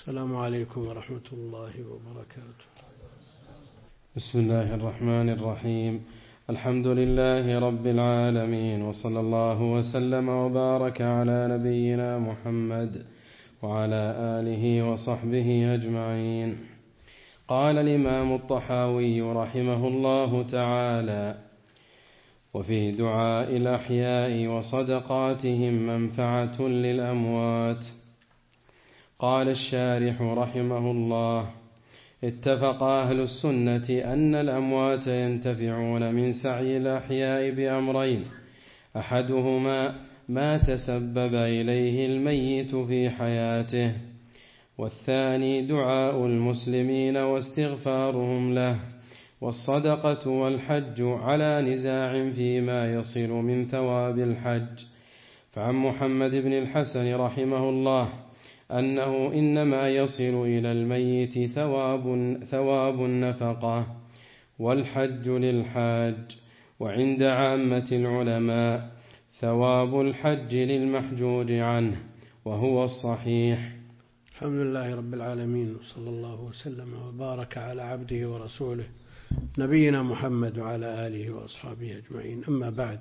السلام عليكم ورحمة الله وبركاته. بسم الله الرحمن الرحيم. الحمد لله رب العالمين، وصلى الله وسلم وبارك على نبينا محمد وعلى آله وصحبه أجمعين. قال الإمام الطحاوي رحمه الله تعالى: وفي دعاء الأحياء وصدقاتهم منفعة للأموات. قال الشارح رحمه الله: اتفق أهل السنة أن الأموات ينتفعون من سعي الأحياء بأمرين: أحدهما ما تسبب إليه الميت في حياته، والثاني دعاء المسلمين واستغفارهم له، والصدقة والحج على نزاع فيما يصل من ثواب الحج. فعن محمد بن الحسن رحمه الله أنه إنما يصل إلى الميت ثواب النفقة والحج للحاج، وعند عامة العلماء ثواب الحج للمحجوج عنه، وهو الصحيح. الحمد لله رب العالمين، وصلى الله وسلم وبارك على عبده ورسوله نبينا محمد وعلى آله وأصحابه أجمعين. أما بعد،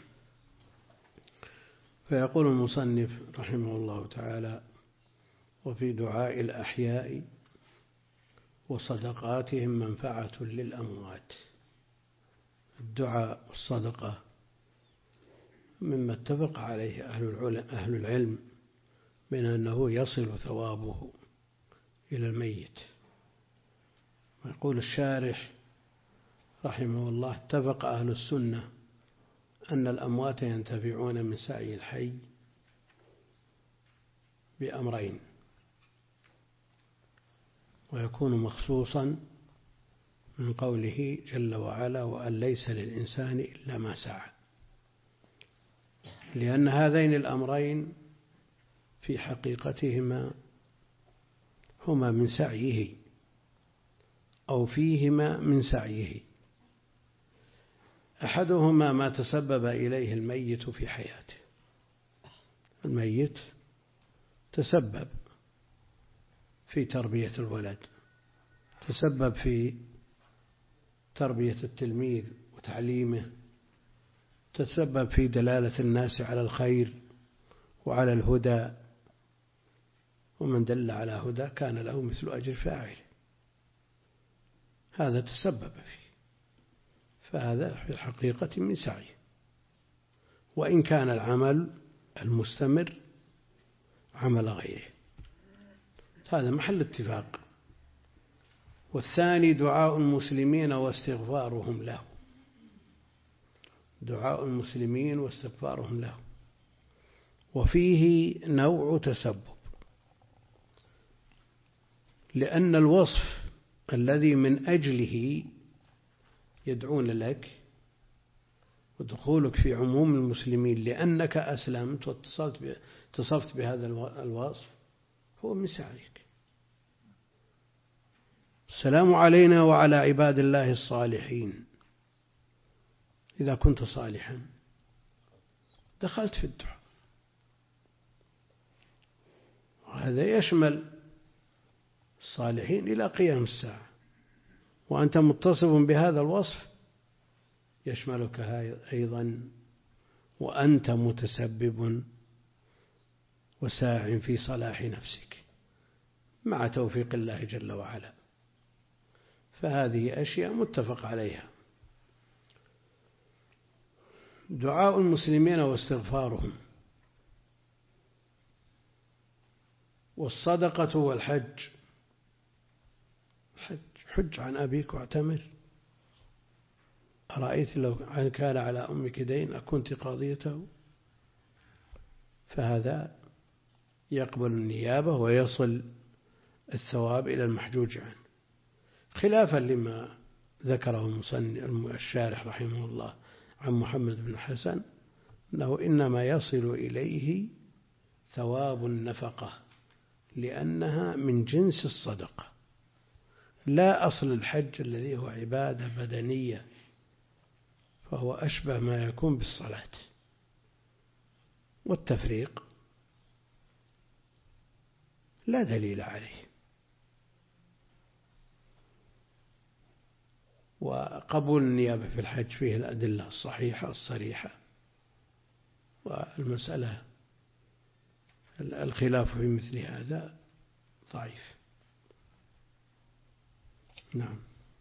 فيقول المصنف رحمه الله تعالى: وفي دعاء الأحياء وصدقاتهم منفعة للأموات. الدعاء والصدقة مما اتفق عليه أهل العلم من أنه يصل ثوابه إلى الميت. ويقول الشارح رحمه الله: اتفق أهل السنة أن الأموات ينتفعون من سعي الحي بأمرين، ويكون مخصوصا من قوله جل وعلا: وأن ليس للإنسان إلا ما سعى، لأن هذين الأمرين في حقيقتهما هما من سعيه أو فيهما من سعيه. أحدهما ما تسبب إليه الميت في حياته. الميت تسبب في تربية الولد، تسبب في تربية التلميذ وتعليمه، تسبب في دلالة الناس على الخير وعلى الهدى، ومن دل على هدى كان له مثل أجر فاعله. هذا تسبب فيه، فهذا في الحقيقة من سعيه، وإن كان العمل المستمر عمل غيره. هذا محل اتفاق. والثاني دعاء المسلمين واستغفارهم له. دعاء المسلمين واستغفارهم له، وفيه نوع تسبب، لأن الوصف الذي من أجله يدعون لك ودخولك في عموم المسلمين لأنك أسلمت واتصفت بهذا الوصف هو من سعيك. السلام علينا وعلى عباد الله الصالحين. إذا كنت صالحا دخلت في الدعاء، وهذا يشمل الصالحين إلى قيام الساعة، وأنت متصف بهذا الوصف يشملك أيضا، وأنت متسبب وساع في صلاح نفسك مع توفيق الله جل وعلا. فهذه أشياء متفق عليها. دعاء المسلمين واستغفارهم، والصدقة والحج. حج عن أبيك واعتمر. أرأيت لو كان على أمك دين أكنت قاضيته؟ فهذا يقبل النيابة ويصل الثواب إلى المحجوج عنه، خلافا لما ذكره الشارح رحمه الله عن محمد بن الحسن أنه إنما يصل إليه ثواب النفقة، لأنها من جنس الصدقة، لا أصل الحج الذي هو عبادة بدنية، فهو أشبه ما يكون بالصلاة. والتفريق لا دليل عليه، وقبول النيابة في الحج فيه الأدلة الصحيحة الصريحة، والمسألة الخلاف في مثل هذا ضعيف. نعم.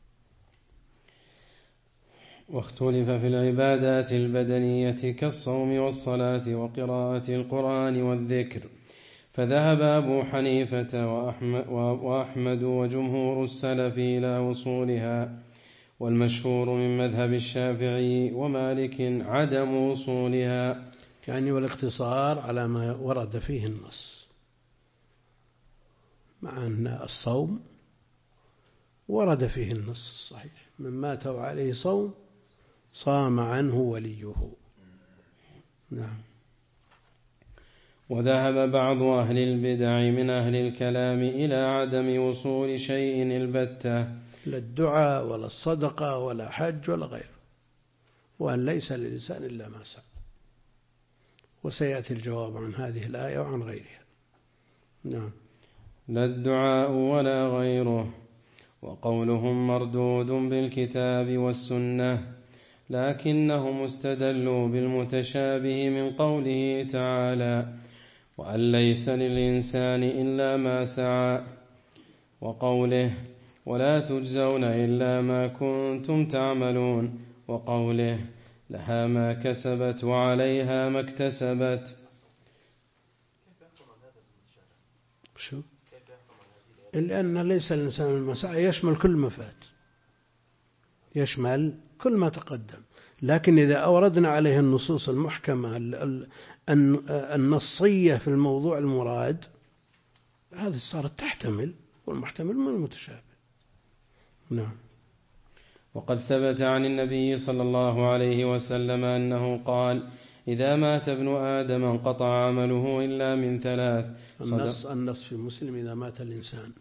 واختلف في العبادات البدنية كالصوم والصلاة وقراءة القرآن والذكر، فذهب أبو حنيفة وأحمد وجمهور السلف إلى وصولها، والمشهور من مذهب الشافعي ومالك عدم وصولها. يعني والاقتصار على ما ورد فيه النص، مع أن الصوم ورد فيه النص الصحيح: من مات وعليه صوم صام عنه وليه. نعم. وذهب بعض أهل البدع من أهل الكلام إلى عدم وصول شيء البتة، لا الدعاء ولا الصدقة ولا حج ولا غيره، وأن ليس للإنسان إلا ما سعى. وسيأتي الجواب عن هذه الآية وعن غيرها. نعم. لا الدعاء ولا غيره. وقولهم مردود بالكتاب والسنة، لكنهم استدلوا بالمتشابه من قوله تعالى: وأن ليس للإنسان إلا ما سعى، وقوله: ولا تجزون إلا ما كنتم تعملون، وقوله: لها ما كسبت وعليها ما اكتسبت. شو؟ لأن ليس الإنسان المسعى يشمل كل ما فات، يشمل كل ما تقدم، لكن إذا أوردنا عليه النصوص المحكمة النصية في الموضوع المراد، هذه صارت تحتمل، والمحتمل من المتشابه. نعم. وقد ثبت عن النبي صلى الله عليه وسلم أنه قال: إذا مات ابن آدم انقطع عمله إلا من ثلاث. النص في مسلم: إذا مات الإنسان.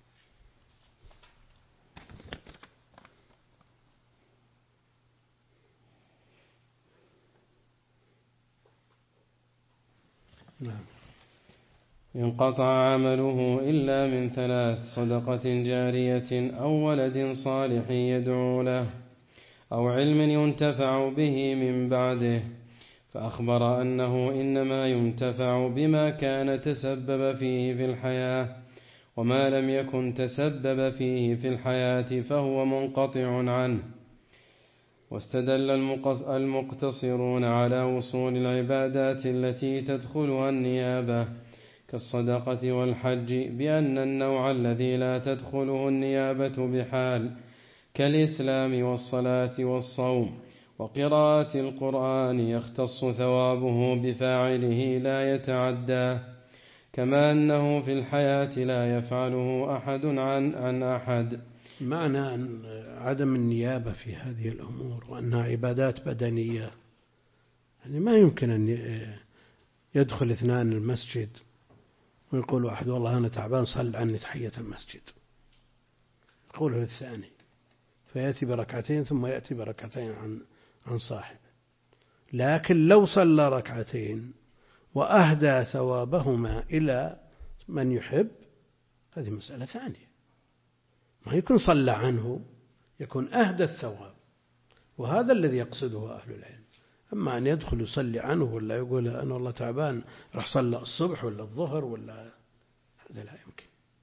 نعم. انقطع عمله إلا من ثلاث: صدقة جارية أو ولد صالح يدعو له أو علم ينتفع به من بعده. فأخبر أنه إنما ينتفع بما كان تسبب فيه في الحياة، وما لم يكن تسبب فيه في الحياة فهو منقطع عنه. واستدل المقتصرون على وصول العبادات التي تدخلها النيابة كالصدقة والحج بأن النوع الذي لا تدخله النيابة بحال كالإسلام والصلاة والصوم وقراءة القرآن يختص ثوابه بفاعله لا يتعدى، كما أنه في الحياة لا يفعله أحد عن أحد. معنى أن عدم النيابة في هذه الأمور وأنها عبادات بدنية، يعني ما يمكن أن يدخل اثنان المسجد ويقول واحد: والله أنا تعبان صل عني تحية المسجد، يقوله الثاني، فيأتي بركعتين ثم يأتي بركعتين عن صاحبه. لكن لو صلى ركعتين وأهدى ثوابهما إلى من يحب، هذه مسألة ثانية، ما يكون صلى عنه، يكون أهدى الثواب، وهذا الذي يقصده أهل العلم. أما أن يدخل يصلي عنه ولا يقول أنا والله تعبان راح صلى الصبح ولا الظهر ولا، هذا لا يمكن.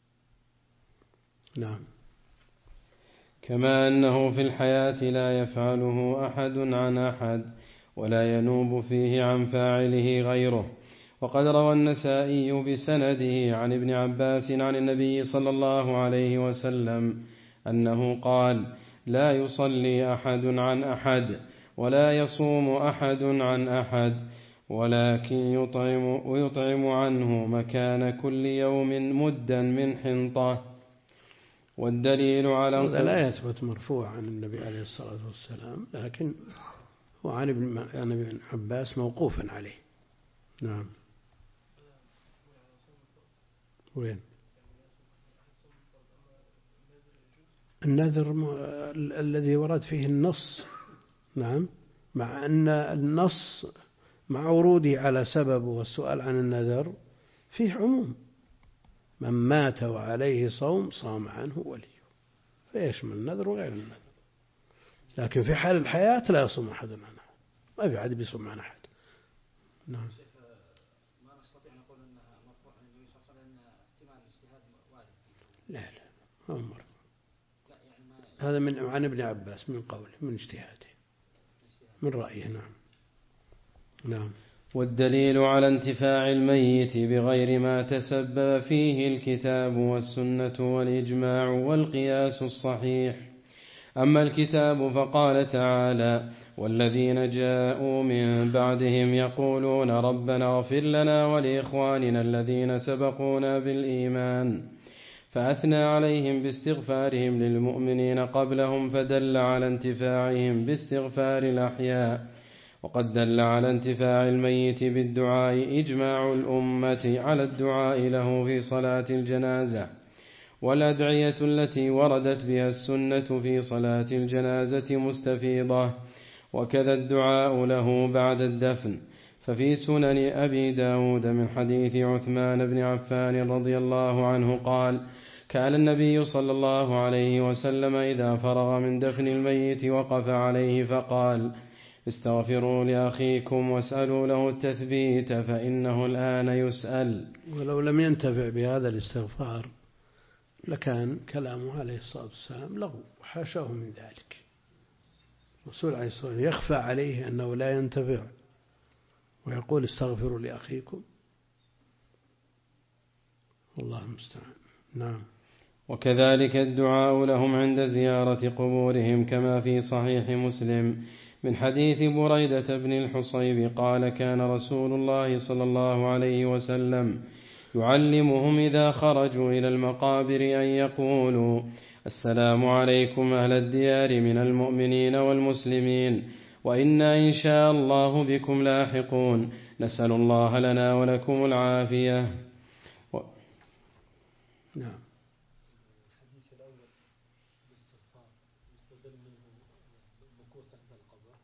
نعم. كما أنه في الحياة لا يفعله أحد عن أحد ولا ينوب فيه عن فاعله غيره. وقد روى النسائي بسنده عن ابن عباس عن النبي صلى الله عليه وسلم أنه قال: لا يصلي أحد عن أحد ولا يصوم أحد عن أحد، ولكن يطعم عنه مكان كل يوم مدا من حنطة. والدليل على هذا لا يثبت مرفوع عن النبي عليه الصلاة والسلام، لكن هو عن ابن عباس موقوفا عليه. نعم. وين النذر الذي ورد فيه النص؟ نعم، مع أن النص مع وروده على سببه والسؤال عن النذر فيه عموم: من مات وعليه صوم صام عنه وليه، فيشمل النذر وغير النذر. لكن في حال الحياة لا يصوم أحد عنها، ما في أحد بيصوم عن أحد. نعم. ما نستطيع نقول أنها مرفوعة عن النبي صلى الله عليه وسلم لأن احتمال الاجتهاد وارد. لا ما مرفوع. هذا من عن ابن عباس من قوله، من اجتهاده، من رأيه. نعم. والدليل على انتفاع الميت بغير ما تسبب فيه الكتاب والسنة والإجماع والقياس الصحيح. أما الكتاب فقال تعالى: والذين جاءوا من بعدهم يقولون ربنا اغفر لنا ولإخواننا الذين سبقونا بالإيمان، فأثنى عليهم باستغفارهم للمؤمنين قبلهم، فدل على انتفاعهم باستغفار الأحياء. وقد دل على انتفاع الميت بالدعاء إجماع الأمة على الدعاء له في صلاة الجنازة، والأدعية التي وردت بها السنة في صلاة الجنازة مستفيضة، وكذا الدعاء له بعد الدفن. ففي سنن أبي داود من حديث عثمان بن عفان رضي الله عنه قال: كان النبي صلى الله عليه وسلم إذا فرغ من دفن الميت وقف عليه فقال: استغفروا لأخيكم واسألوا له التثبيت فإنه الآن يسأل. ولو لم ينتفع بهذا الاستغفار لكان كلامه عليه الصلاة والسلام لغو، وحاشاه من ذلك. الرسول عليه الصلاة والسلام يخفى عليه أنه لا ينتفع ويقول استغفروا لأخيكم، والله المستعان. نعم. وكذلك الدعاء لهم عند زيارة قبورهم، كما في صحيح مسلم من حديث بريدة بن الحصيب قال: كان رسول الله صلى الله عليه وسلم يعلمهم إذا خرجوا إلى المقابر أن يقولوا: السلام عليكم أهل الديار من المؤمنين والمسلمين، وإنا إن شاء الله بكم لاحقون، نسأل الله لنا ولكم العافية. نعم. الحديث الأول بالاستغفار يستدل منه المكوث عند القبر.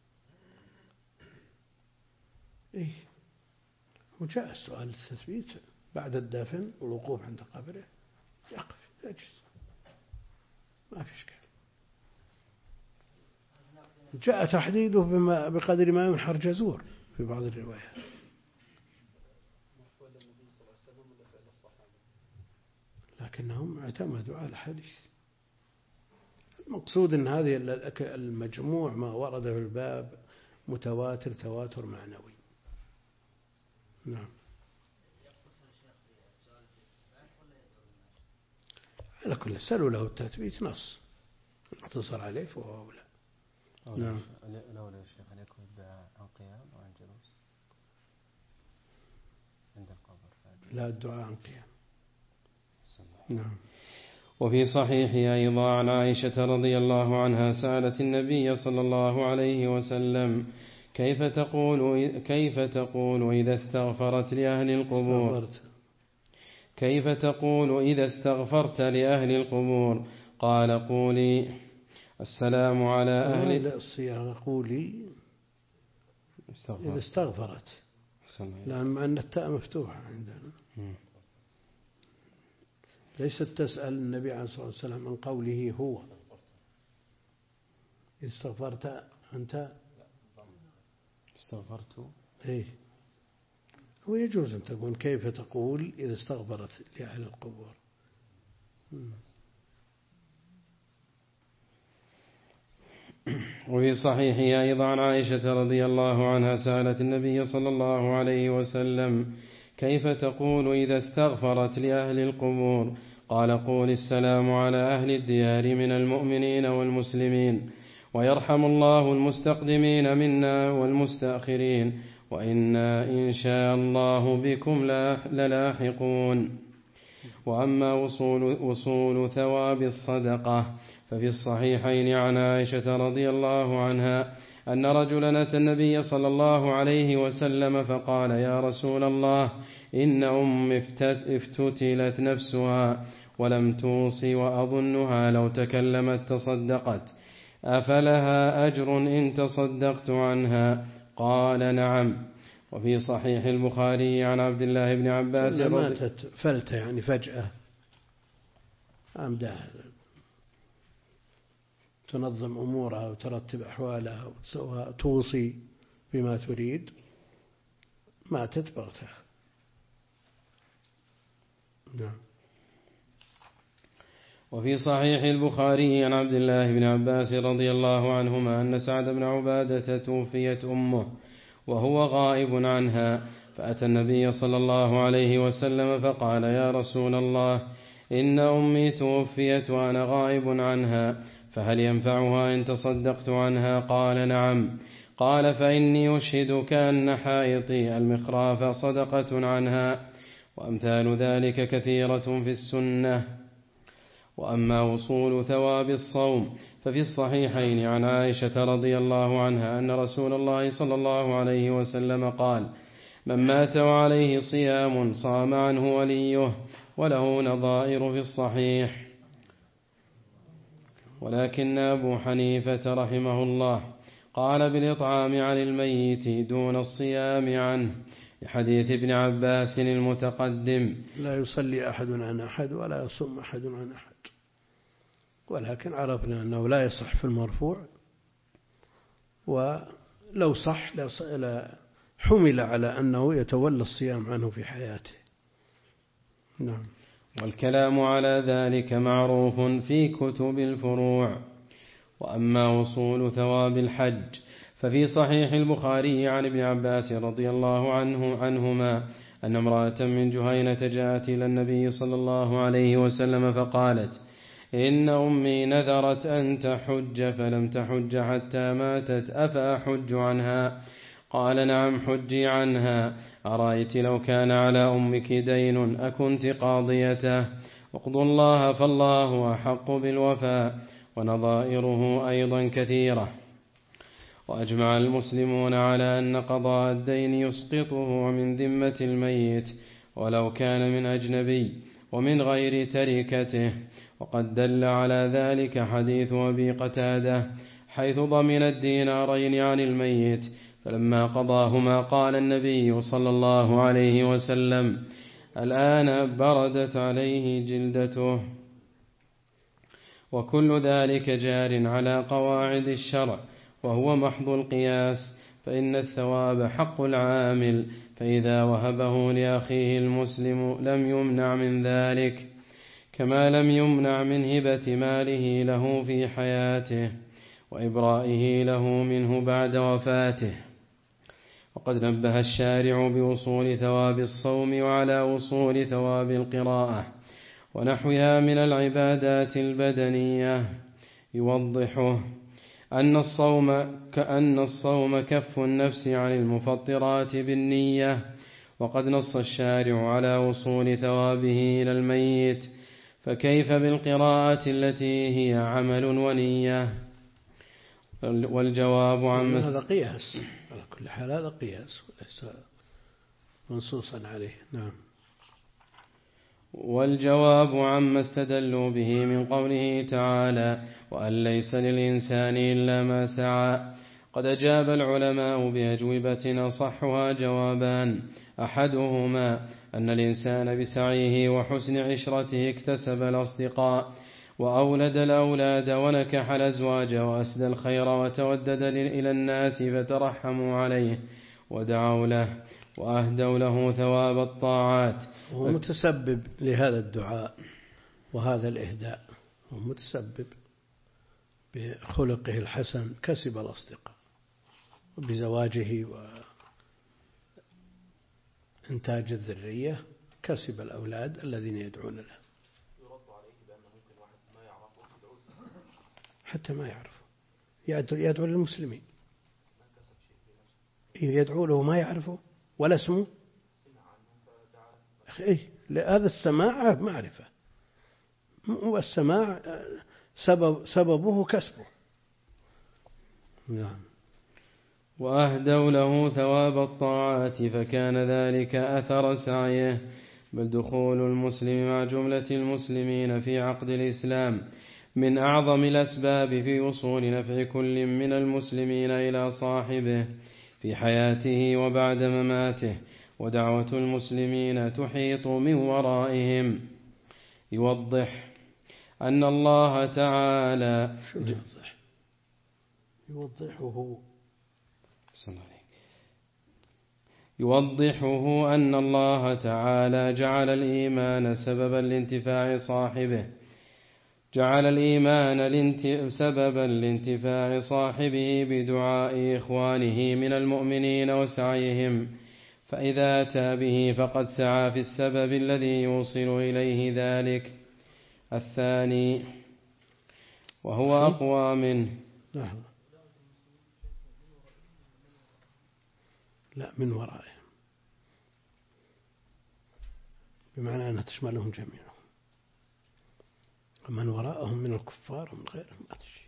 وجاء السؤال التثبيت بعد الدفن والوقوف عند قبره، يقف يجلس، ما في إشكال. جاء تحديده بقدر ما ينحر جزور في بعض الروايات. لكنهم اعتمدوا على الحديث. المقصود أن هذه المجموع ما ورد في الباب متواتر تواتر معنوي. نعم. على كل سألوا له التثبيت نص اقتصر عليه فهو أولى. نعم. الأولى يا شيخ أن يكون الدعاء عن قيام وعن جلوس عند القبر. لا، الدعاء عن قيام. نعم. وفي صحيح أيضا عن عائشة رضي الله عنها سألت النبي صلى الله عليه وسلم: كيف تقول إذا استغفرت لأهل القبور؟ كيف تقول إذا استغفرت لأهل القبور؟ قال: قولي السلام على أهل الصياغة قولي إذا استغفرت، لأن التاء مفتوحة عندنا. ليست تسأل النبي عليه الصلاة والسلام عن قوله هو إذا استغفرت أنت استغفرت. هو يجوز أن تكون كيف تقول إذا استغفرت لأهل القبور. وفي صحيح أيضا عن عائشة رضي الله عنها سألت النبي صلى الله عليه وسلم: كيف تقول إذا استغفرت لأهل القبور؟ قال: قول السلام على أهل الديار من المؤمنين والمسلمين، ويرحم الله المستقدمين منا والمستأخرين، وإنا إن شاء الله بكم للاحقون. وأما وصول ثواب الصدقة ففي الصحيحين عن عائشة رضي الله عنها أن رجلا أتى النبي صلى الله عليه وسلم فقال: يا رسول الله، إن افتتلت نفسها ولم توصي، وأظنها لو تكلمت تصدقت، أفلها أجر إن تصدقت عنها؟ قال: نعم. وفي صحيح البخاري عن عبد الله بن عباس ماتت فلتة يعني فجأة تنظم أمورها وترتب أحوالها وتوصي بما تريد، ماتت بغتة. نعم. وفي صحيح البخاري عن عبد الله بن عباس رضي الله عنهما أن سعد بن عبادة توفيت أمه وهو غائب عنها، فأتى النبي صلى الله عليه وسلم فقال: يا رسول الله، إن أمي توفيت وأنا غائب عنها، فهل ينفعها إن تصدقت عنها؟ قال: نعم. قال: فإني أشهدك أن حائطي المخراف صدقة عنها. وأمثال ذلك كثيرة في السنة. وأما وصول ثواب الصوم ففي الصحيحين عن عائشة رضي الله عنها أن رسول الله صلى الله عليه وسلم قال: من مات وعليه صيام صام عنه وليه، وله نظائر في الصحيح. ولكن أبو حنيفة رحمه الله قال بالإطعام عن الميت دون الصيام عنه، لحديث ابن عباس المتقدم: لا يصلي أحد عن أحد ولا يصوم أحد عن أحد. ولكن عرفنا أنه لا يصح في المرفوع، ولو صح حمل على أنه يتولى الصيام عنه في حياته. نعم. والكلام على ذلك معروف في كتب الفروع. وأما وصول ثواب الحج ففي صحيح البخاري عن ابن عباس رضي الله عنهما أن امرأة من جهينة جاءت إلى النبي صلى الله عليه وسلم فقالت: إن أمي نذرت أن تحج فلم تحج حتى ماتت، أفأحج عنها؟ قال: نعم، حجي عنها. أرأيت لو كان على أمك دين أكنت قاضيته؟ اقضوا الله فالله أحق بالوفاء. ونظائره أيضا كثيرة. وأجمع المسلمون على أن قضاء الدين يسقطه من ذمة الميت ولو كان من أجنبي ومن غير تركته. وقد دل على ذلك حديث أبي قتادة حيث ضمن الدينارين عن الميت، فلما قضاهما قال النبي صلى الله عليه وسلم: الآن بردت عليه جلدته. وكل ذلك جار على قواعد الشرع، وهو محض القياس، فإن الثواب حق العامل، فإذا وهبه لأخيه المسلم لم يمنع من ذلك، كما لم يمنع من هبة ماله له في حياته وإبرائه له منه بعد وفاته. وقد نبه الشارع بوصول ثواب الصوم وعلى وصول ثواب القراءة ونحوها من العبادات البدنية، يوضحه أن الصوم كف النفس عن المفطرات بالنية، وقد نص الشارع على وصول ثوابه إلى الميت، فكيف بالقراءة التي هي عمل ونية؟ والجواب عن هذا قياس، على كل حال هذا قياس وليس منصوصا عليه. نعم. والجواب عما استدلوا به من قوله تعالى: وأن ليس للإنسان إلا ما سعى. قد أجاب العلماء بأجوبة أصحها جوابان: أحدهما أن الإنسان بسعيه وحسن عشرته اكتسب الأصدقاء وأولد الأولاد ونكح الأزواج وأسدى الخير وتودد إلى الناس فترحموا عليه ودعوا له وأهدوا له ثواب الطاعات. هو متسبب لهذا الدعاء وهذا الإهداء، هو متسبب بخلقه الحسن، كسب الأصدقاء، وبزواجه وإنتاج الذرية كسب الأولاد الذين يدعون له. يرد عليه بأنه ممكن واحد ما يعرفه يدعو له حتى ما يعرفه، يدعو للمسلمين، ما كسب شيء بنفسه، يدعو له ما يعرفه ولا اسمه. سمع عنه فدعا له. هذا السماع معرفة، والسماع سببه كسبه. نعم. وأهدوا له ثواب الطاعات، فكان ذلك أثر سعيه، بل دخول المسلم مع جملة المسلمين في عقد الإسلام من أعظم الأسباب في وصول نفع كل من المسلمين إلى صاحبه في حياته وبعد مماته، ودعوة المسلمين تحيط من ورائهم. يوضح أن الله تعالى يوضحه أن الله تعالى جعل الإيمان سببا لانتفاع صاحبه سببا لانتفاع صاحبه بدعاء إخوانه من المؤمنين وسعيهم، فإذا أتى به فقد سعى في السبب الذي يوصل إليه ذلك. الثاني وهو أقوى منه. لا، من ورائهم، بمعنى أنها تشملهم جميعا، ومن وراءهم من الكفار ومن غيرهم لا تشي.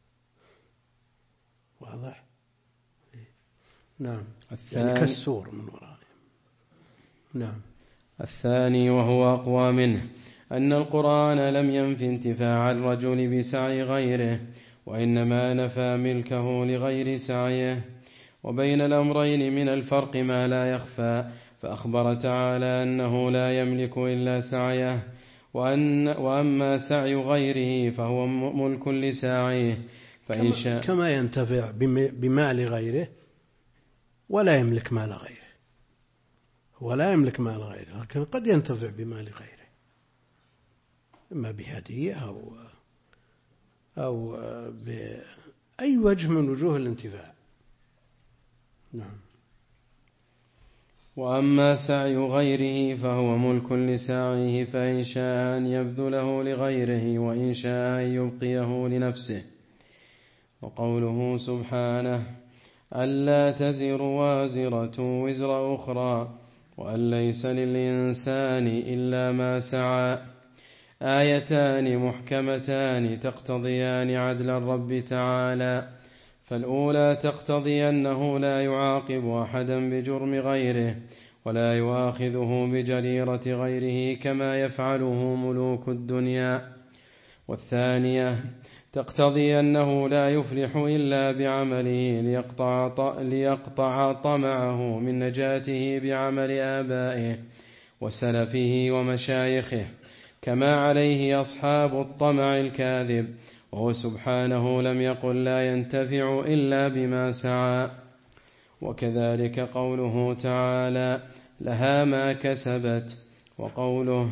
واضح؟ نعم، يعني كالسور من ورائهم. نعم. الثاني وهو أقوى منه أن القرآن لم ينف انتفاع الرجل بسعي غيره، وإنما نفى ملكه لغير سعيه. وبين الأمرين من الفرق ما لا يخفى، فأخبر تعالى أنه لا يملك إلا سعيه، وأما سعي غيره فهو ملك لساعيه، فإن شاء كما ينتفع بمال غيره ولا يملك مال غيره، ولا يملك مال غيره، لكن قد ينتفع بمال غيره، إما بهدية أو بأي وجه من وجوه الانتفاع. نعم. وأما سعي غيره فهو ملك لساعيه، فإن شاء أن يبذله لغيره، وإن شاء أن يبقيه لنفسه. وقوله سبحانه: ألا تزر وازرة وزر أخرى، وأن ليس للإنسان إلا ما سعى، آيتان محكمتان تقتضيان عدل الرب تعالى. فالأولى تقتضي أنه لا يعاقب أحدا بجرم غيره، ولا يؤاخذه بجريرة غيره كما يفعله ملوك الدنيا. والثانية تقتضي أنه لا يفلح إلا بعمله ليقطع طمعه من نجاته بعمل آبائه وسلفه ومشايخه، كما عليه أصحاب الطمع الكاذب، وهو سبحانه لم يقل لا ينتفع إلا بما سعى. وكذلك قوله تعالى: لها ما كسبت، وقوله: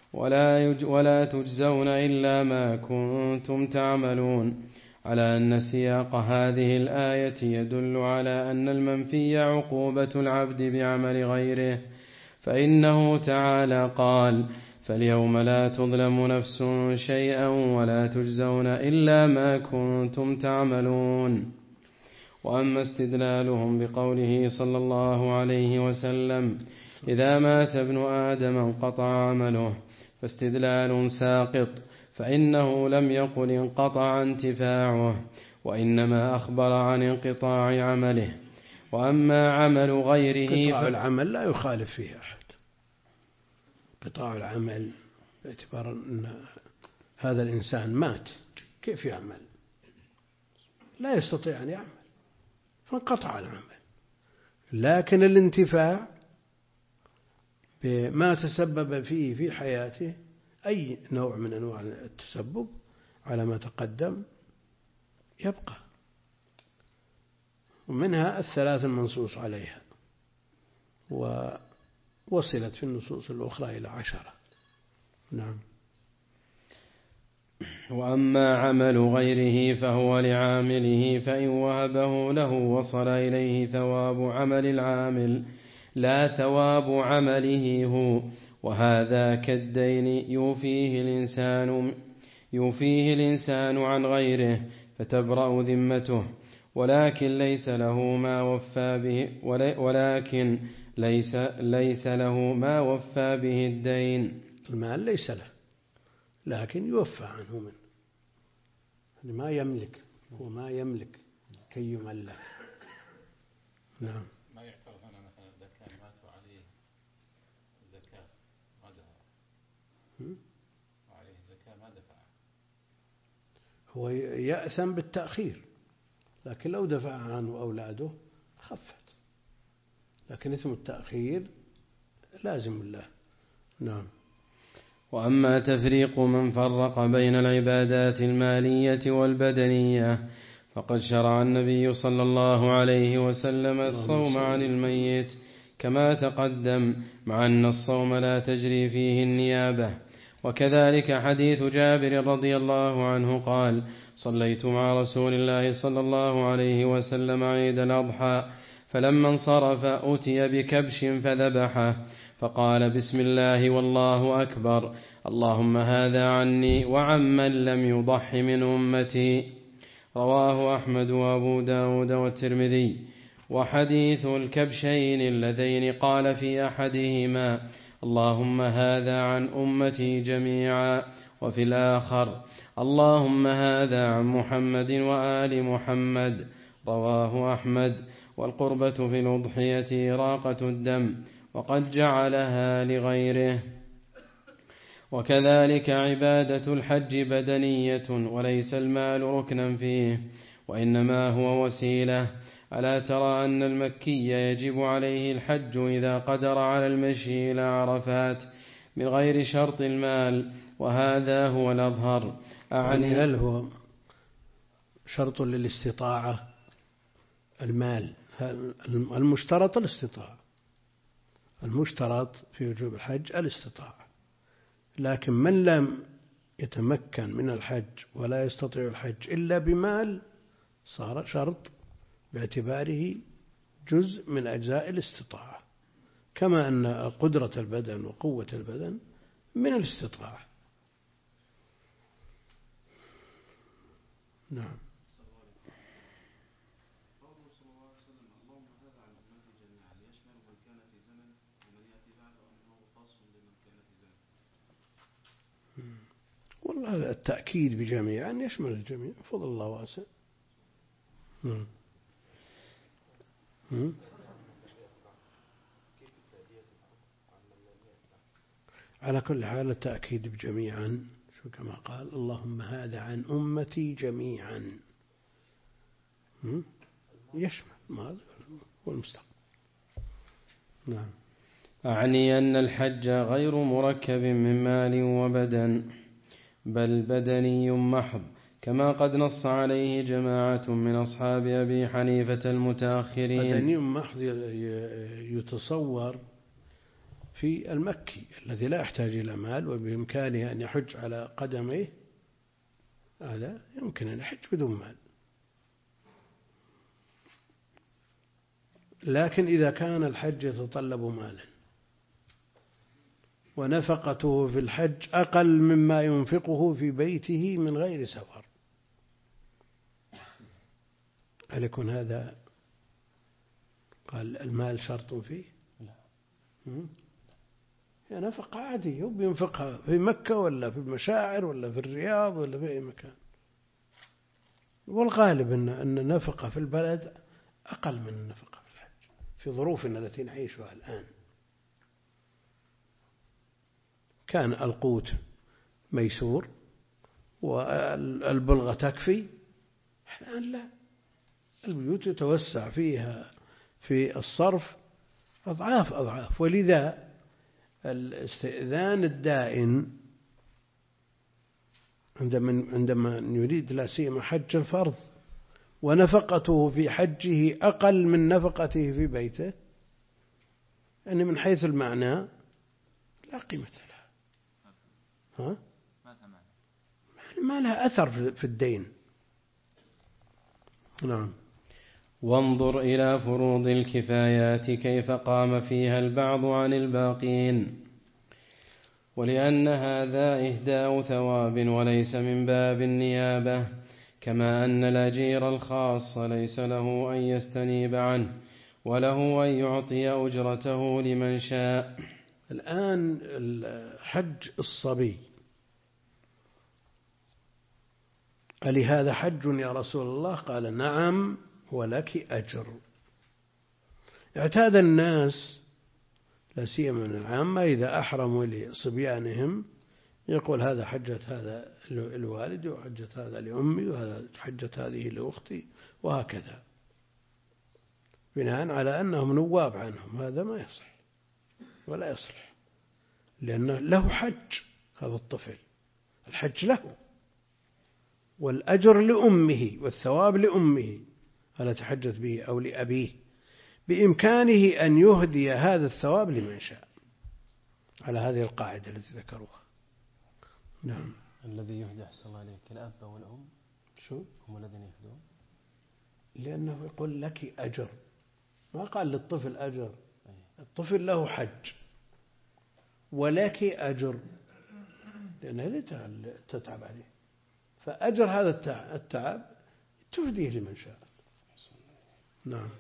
ولا تجزون إلا ما كنتم تعملون، على أن سياق هذه الآية يدل على أن المنفي عقوبة العبد بعمل غيره، فإنه تعالى قال: فاليوم لا تظلم نفس شيئا ولا تجزون إلا ما كنتم تعملون. وأما استدلالهم بقوله صلى الله عليه وسلم: إذا مات ابن آدم انقطع عمله، فاستدلال ساقط، فإنه لم يقل انقطع انتفاعه، وإنما أخبر عن انقطاع عمله. وأما عمل غيره قطاع العمل لا يخالف فيه أحد، قطاع العمل باعتبار أن هذا الإنسان مات، كيف يعمل؟ لا يستطيع أن يعمل، فانقطع العمل. لكن الانتفاع بما تسبب فيه في حياته، أي نوع من أنواع التسبب على ما تقدم، يبقى. ومنها الثلاث المنصوص عليها، ووصلت في النصوص الأخرى إلى 10. نعم. وأما عمل غيره فهو لعامله، فإن وهبه له وصل إليه ثواب عمل العامل لا ثواب عمله هو، وهذا كالدين يوفيه الإنسان عن غيره فتبرأ ذمته، ولكن ليس له ما وفى به الدين. المال ليس له، لكن يوفى عنه منه، ما يملك، هو ما يملك كي يملك. نعم. ما يعترض هنا مثلا إذا كان مات وعليه زكاة ما دفع، وعليه زكاة ما دفع، هو يأثم بالتأخير، لكن لو دفع عنه أولاده خفت، لكن اسم التأخير لازم له. نعم. وأما تفريق من فرق بين العبادات المالية والبدنية فقد شرع النبي صلى الله عليه وسلم الصوم عن الميت كما تقدم، مع أن الصوم لا تجري فيه النيابة. وكذلك حديث جابر رضي الله عنه قال: صليت مع رسول الله صلى الله عليه وسلم عيد الأضحى، فلما انصرف أتي بكبش فذبحه، فقال: بسم الله والله أكبر، اللهم هذا عني وعمن لم يضح من أمتي. رواه أحمد وأبو داود والترمذي. وحديث الكبشين اللذين قال في أحدهما: اللهم هذا عن أمتي جميعا، وفي الآخر: اللهم هذا عن محمد وآل محمد. رواه أحمد. والقربة في الأضحية إراقة الدم، وقد جعلها لغيره. وكذلك عبادة الحج بدنية، وليس المال ركنا فيه، وإنما هو وسيلة. ألا ترى أن المكي يجب عليه الحج إذا قدر على المشي إلى عرفات من غير شرط المال، وهذا هو الأظهر. يعني هل هو شرط للاستطاعة المال؟ المشترط الاستطاعة، المشترط في وجوب الحج الاستطاعة، لكن من لم يتمكن من الحج ولا يستطيع الحج إلا بمال صار شرط باعتباره جزء من أجزاء الاستطاعة، كما أن قدرة البدن وقوة البدن من الاستطاعة. نعم. والله التأكيد بجميع أن يشمل الجميع، فضل الله واسع. على كل حال التأكيد بجميعا، شو كما قال: اللهم هذا عن أمتي جميعا، يشمل الماضي والمستقبل. نعم. أعني أن الحج غير مركب من مال وبدن، بل بدني محض، كما قد نص عليه جماعة من أصحاب أبي حنيفة المتأخرين. بدني محض يتصور في المكي الذي لا يحتاج إلى مال وبإمكانه أن يحج على قدميه، هذا يمكن أن يحج بدون مال. لكن إذا كان الحج يتطلب مالا ونفقته في الحج أقل مما ينفقه في بيته من غير سفر، هل يكون هذا قال المال شرط فيه؟ لا، هي نفقة عادية وبينفقها في مكة ولا في المشاعر ولا في الرياض ولا في أي مكان، والغالب أن النفقة في البلد أقل من النفقة في الحج في ظروفنا التي نعيشها الآن. كان القوت ميسور والبلغة تكفي، الآن لا، البيوت يتوسع فيها في الصرف أضعاف، ولذا الاستئذان الدائن عندما يريد لا سيما حج الفرض ونفقته في حجه أقل من نفقته في بيته، يعني من حيث المعنى لا قيمة لها، ما لها أثر في الدين. نعم. وانظر إلى فروض الكفايات كيف قام فيها البعض عن الباقين، ولأن هذا إهداء ثواب وليس من باب النيابة، كما أن الأجير الخاص ليس له أن يستنيب عنه وله أن يعطي أجرته لمن شاء. الآن حج الصبي، ألهذا حج يا رسول الله؟ قال: نعم ولك أجر. اعتاد الناس لا سيما من العامة إذا أحرموا لصبيانهم يقول هذا حجة هذا الوالد وحجة هذا لأمي وهذا حجة هذه لأختي وهكذا، بناء على أنهم نواب عنهم. هذا ما يصح ولا يصلح، لأنه له حج، هذا الطفل الحج له، والأجر لأمه والثواب لأمه التي حجت به أو لأبيه، بإمكانه أن يهدي هذا الثواب لمن شاء على هذه القاعدة التي ذكروها. نعم. الذي يهدي أحسن الله عليك الأب والأم شو؟ هم الذين يهدون، لأنه يقول لك أجر، ما قال للطفل أجر. الطفل له حج ولك أجر، لأن هذه تتعب عليه، فأجر هذا التعب تهديه لمن شاء. نعم.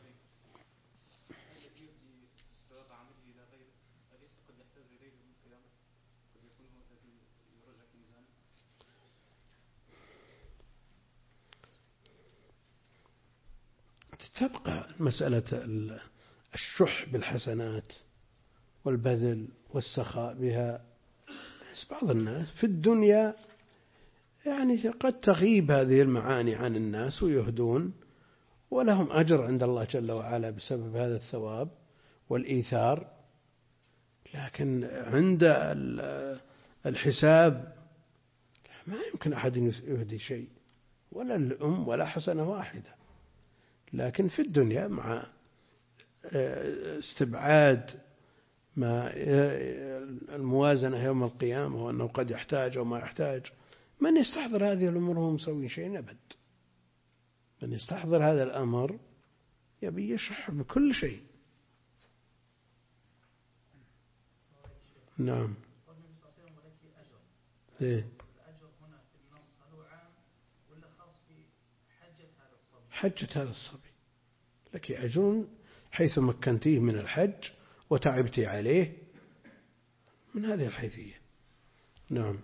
تبقى مسألة الشح بالحسنات والبذل والسخاء بها. بعض الناس في الدنيا يعني قد تغيب هذه المعاني عن الناس ويهدون ولهم أجر عند الله جل وعلا بسبب هذا الثواب والإيثار، لكن عند الحساب ما يمكن أحد يهدي شيء، ولا الأم ولا حسنة واحدة. لكن في الدنيا مع استبعاد ما الموازنة يوم القيامة وأنه قد يحتاج أو ما يحتاج، من يستحضر هذه الأمور هو مسوي شيء أبد. من يستحضر هذا الأمر يبي يشح بكل شيء. نعم. إيه؟ حجة هذا الصبي لك أجر حيث مكنتيه من الحج وتعبتي عليه، من هذه الحيثية. نعم.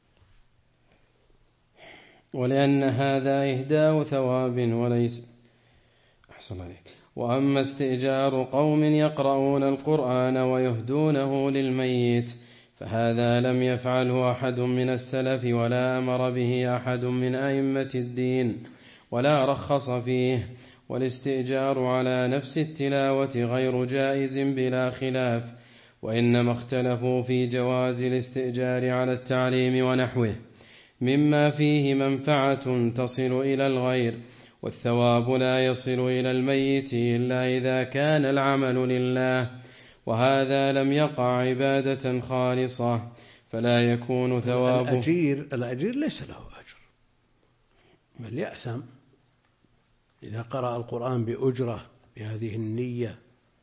ولأن هذا إهداء ثواب وليس أحسن عليك. وأما استئجار قوم يقرؤون القرآن ويهدونه للميت فهذا لم يفعله أحد من السلف ولا أمر به أحد من أئمة الدين ولا رخص فيه. والاستئجار على نفس التلاوة غير جائز بلا خلاف، وإنما اختلفوا في جواز الاستئجار على التعليم ونحوه مما فيه منفعة تصل إلى الغير، والثواب لا يصل إلى الميت إلا إذا كان العمل لله، وهذا لم يقع عبادة خالصة فلا يكون ثوابه. الأجير ليس له أجر، بل يأثم إذا قرأ القرآن بأجرة بهذه النية،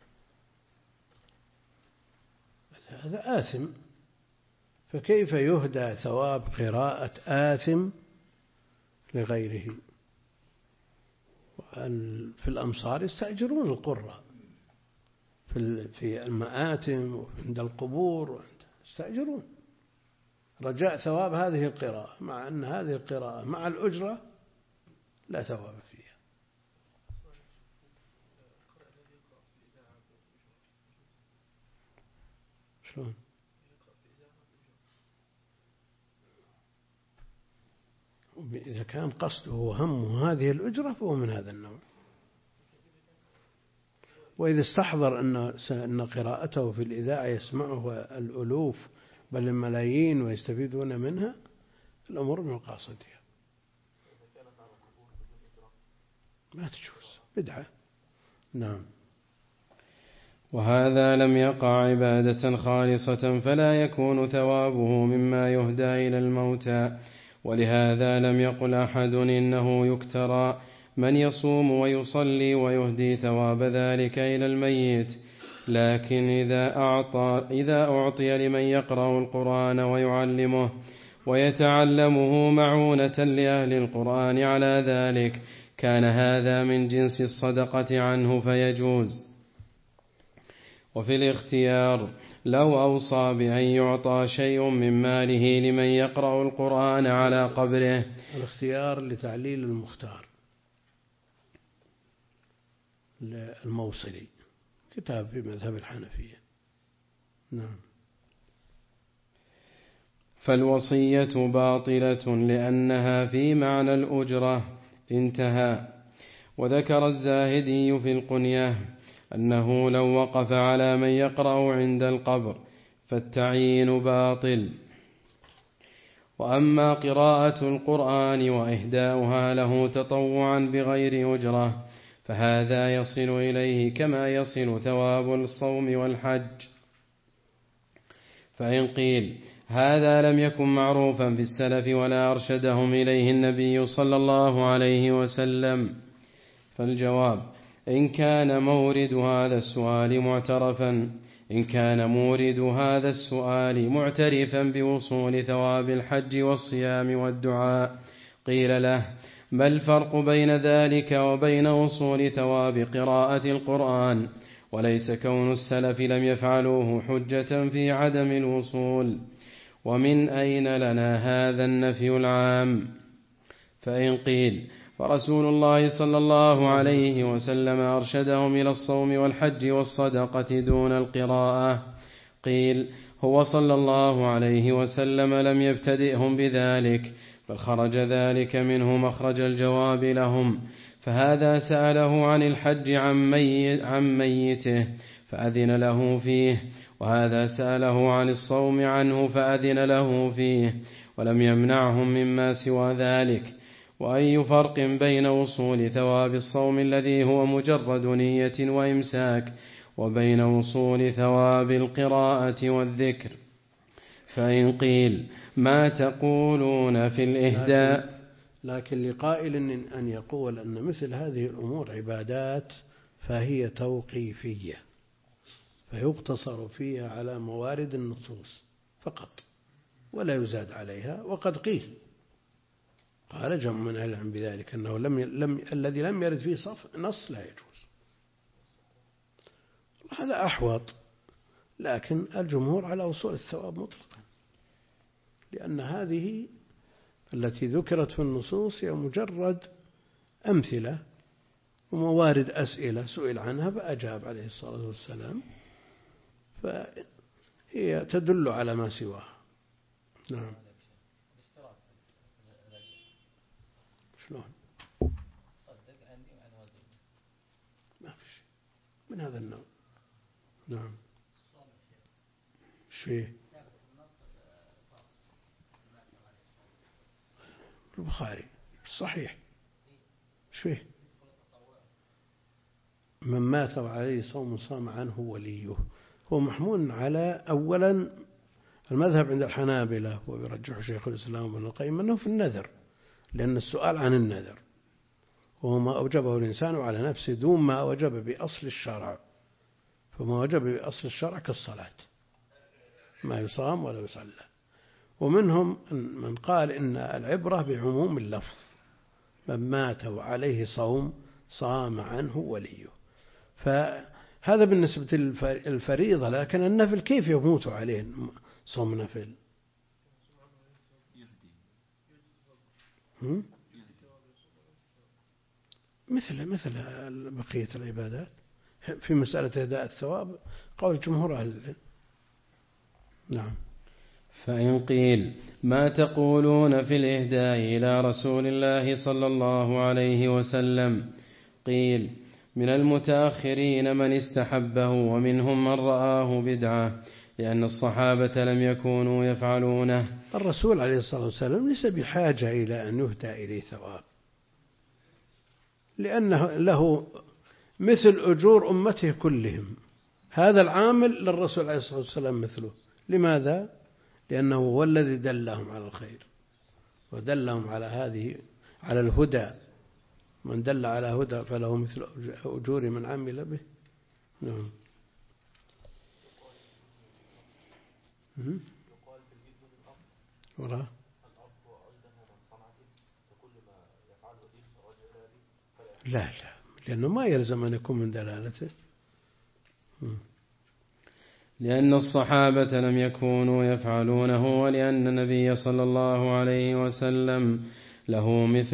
هذا آثم. فكيف يهدى ثواب قراءة آثم لغيره؟ في الأمصار يستأجرون القراء في المآتم وعند القبور يستأجرون رجاء ثواب هذه القراءة، مع أن هذه القراءة مع الأجرة لا ثواب فيها. شلون؟ إذا كان قصده وهمه هذه الأجرة فهو من هذا النوع. وإذا استحضر أن قراءته في الإذاعة يسمعه الألوف بل الملايين ويستفيدون منها، الأمور من قاصدها ما تجوز، بدعة. نعم. وهذا لم يقع عبادة خالصة فلا يكون ثوابه مما يهدى إلى الموتى، ولهذا لم يقل أحد إنه يكترى من يصوم ويصلي ويهدي ثواب ذلك إلى الميت، لكن إذا أعطي لمن يقرأ القرآن ويعلمه ويتعلمه معونة لأهل القرآن على ذلك كان هذا من جنس الصدقة عنه فيجوز. وفي الاختيار لو أوصى بأن يعطى شيء من ماله لمن يقرأ القرآن على قبره. الاختيار لتعليل المختار الموصلي، كتاب في مذهب الحنفية. نعم. فالوصية باطلة لأنها في معنى الأجرة. انتهى. وذكر الزاهدي في القنية أنه لو وقف على من يقرأ عند القبر فالتعيين باطل، وأما قراءة القرآن وإهداؤها له تطوعا بغير أجرة فهذا يصل إليه كما يصل ثواب الصوم والحج. فإن قيل هذا لم يكن معروفا في السلف ولا أرشدهم إليه النبي صلى الله عليه وسلم، فالجواب إن كان مورد هذا السؤال معترفا بوصول ثواب الحج والصيام والدعاء قيل له ما الفرق بين ذلك وبين وصول ثواب قراءة القرآن، وليس كون السلف لم يفعلوه حجة في عدم الوصول، ومن أين لنا هذا النفي العام؟ فإن قيل فرسول الله صلى الله عليه وسلم أرشدهم إلى الصوم والحج والصدقة دون القراءة، قيل هو صلى الله عليه وسلم لم يبتدئهم بذلك، بل خرج ذلك منه مخرج الجواب لهم، فهذا سأله عن الحج عن ميته فأذن له فيه، وهذا سأله عن الصوم عنه فأذن له فيه، ولم يمنعهم مما سوى ذلك. وأي فرق بين وصول ثواب الصوم الذي هو مجرد نية وإمساك وبين وصول ثواب القراءة والذكر؟ فإن قيل ما تقولون في الإهداء؟ لكن لقائل أن يقول أن مثل هذه الأمور عبادات فهي توقيفية فيقتصر فيها على موارد النصوص فقط ولا يزاد عليها، وقد قال جمع من أهل العلم بذلك أنه الذي لم يرد فيه نص لا يجوز، هذا أحوط، لكن الجمهور على وصول الثواب مطلقا، لأن هذه التي ذكرت في النصوص هي مجرد أمثلة وموارد أسئلة سئل عنها فأجاب عليه الصلاة والسلام، فهي تدل على ما سواها. نعم. شلون؟ ما في شيء من هذا النوع. نعم. شيء البخاري صحيح. شيء من مات وعليه صوم صام عنه وليه، هو محمول على أولا المذهب عند الحنابلة ويرجح شيخ الإسلام ابن القيم أنه في النذر، لأن السؤال عن النذر وهو ما أوجبه الإنسان على نفسه دون ما وجب بأصل الشرع، فما وجب بأصل الشرع كالصلاة ما يصام ولا يصلى. ومنهم من قال إن العبرة بعموم اللفظ، من مات وعليه صوم صام عنه وليه، فهذا بالنسبة للفريضة، لكن النفل كيف يموت عليه صوم نفل؟ مثل بقية العبادات في مسألة إهداء الثواب قول جمهور أهل العلم. نعم. فإن قيل ما تقولون في الإهداء إلى رسول الله صلى الله عليه وسلم؟ قيل من المتأخرين من استحبه ومنهم من رآه بدعة، لأن الصحابة لم يكونوا يفعلونه. الرسول عليه الصلاة والسلام ليس بحاجة إلى أن يهدى إليه ثواب، لأنه له مثل أجور أمته كلهم، هذا العامل للرسول عليه الصلاة والسلام مثله. لماذا؟ لأنه هو الذي دلهم على الخير ودلهم على الهدى، من دل على هدى فله مثل أجور من عمل به. نعم. وراه لا لأنه ما يلزم أن يكون من دلالته، لأن الصحابة لم يكونوا يفعلونه، ولأن النبي صلى الله عليه وسلم له مثل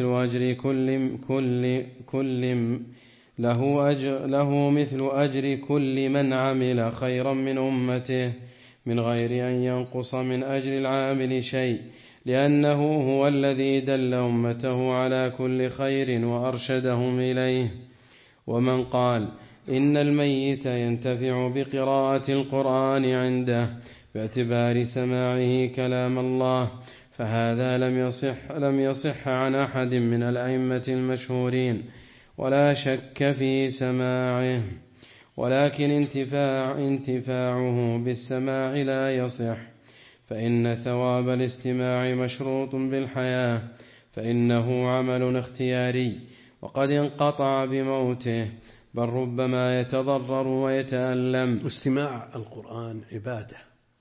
أجر كل من عمل خيرا من أمته من غير أن ينقص من أجر العامل شيء، لأنه هو الذي دل أمته على كل خير وأرشدهم إليه. ومن قال إن الميت ينتفع بقراءة القرآن عنده باعتبار سماعه كلام الله، فهذا لم يصح عن أحد من الأئمة المشهورين ولا شك في سماعه، ولكن انتفاعه بالسماع لا يصح، فإن ثواب الاستماع مشروط بالحياة، فإنه عمل اختياري وقد انقطع بموته، بل ربما يتضرر ويتألم. استماع القرآن عبادة،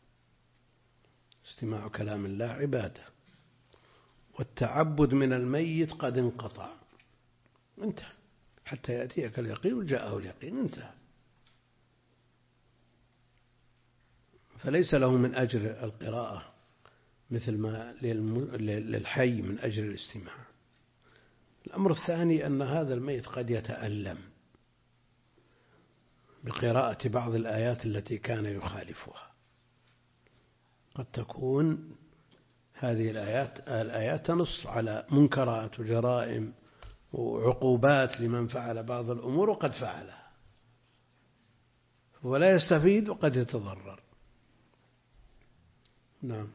استماع كلام الله عبادة، والتعبد من الميت قد انقطع، انتهى حتى يأتيك اليقين، وجاءه اليقين، انتهى. فليس له من أجر القراءة مثل ما للحي من أجر الاستماع. الأمر الثاني أن هذا الميت قد يتألم بقراءة بعض الآيات التي كان يخالفها، قد تكون هذه الآيات تنص على منكرات وجرائم وعقوبات لمن فعل بعض الأمور وقد فعلها، ولا يستفيد وقد يتضرر. نعم،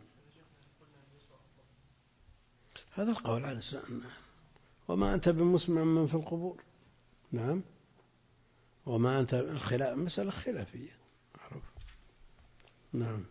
هذا القول على سنة. وما أنت بمسمع من في القبور. نعم، وما أنت مسألة خلافية معروف. نعم،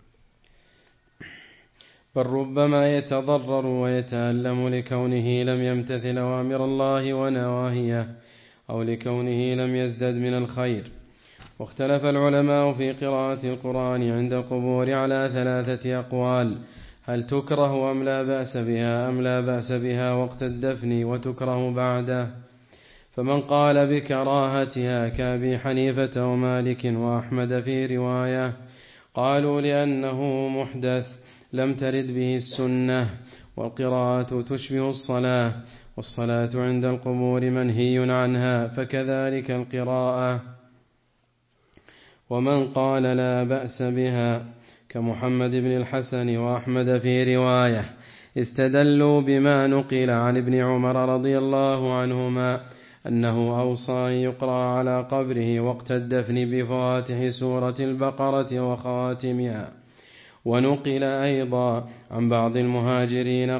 بل ربما يتضرر ويتألم لكونه لم يمتثل أوامر الله ونواهيه، أو لكونه لم يزدد من الخير. واختلف العلماء في قراءة القرآن عند القبور على 3 أقوال: هل تكره أم لا بأس بها، أم لا بأس بها وقت الدفن وتكره بعده. فمن قال بكراهتها كأبي حنيفة ومالك وأحمد في رواية، قالوا لأنه محدث لم ترد به السنة، والقراءة تشبه الصلاة، والصلاة عند القبور منهي عنها، فكذلك القراءة. ومن قال لا بأس بها كمحمد بن الحسن وأحمد في رواية، استدلوا بما نقل عن ابن عمر رضي الله عنهما أنه أوصى أن يقرأ على قبره وقت الدفن بفواتح سورة البقرة وخواتمها. ونقل أيضا عن بعض المهاجرين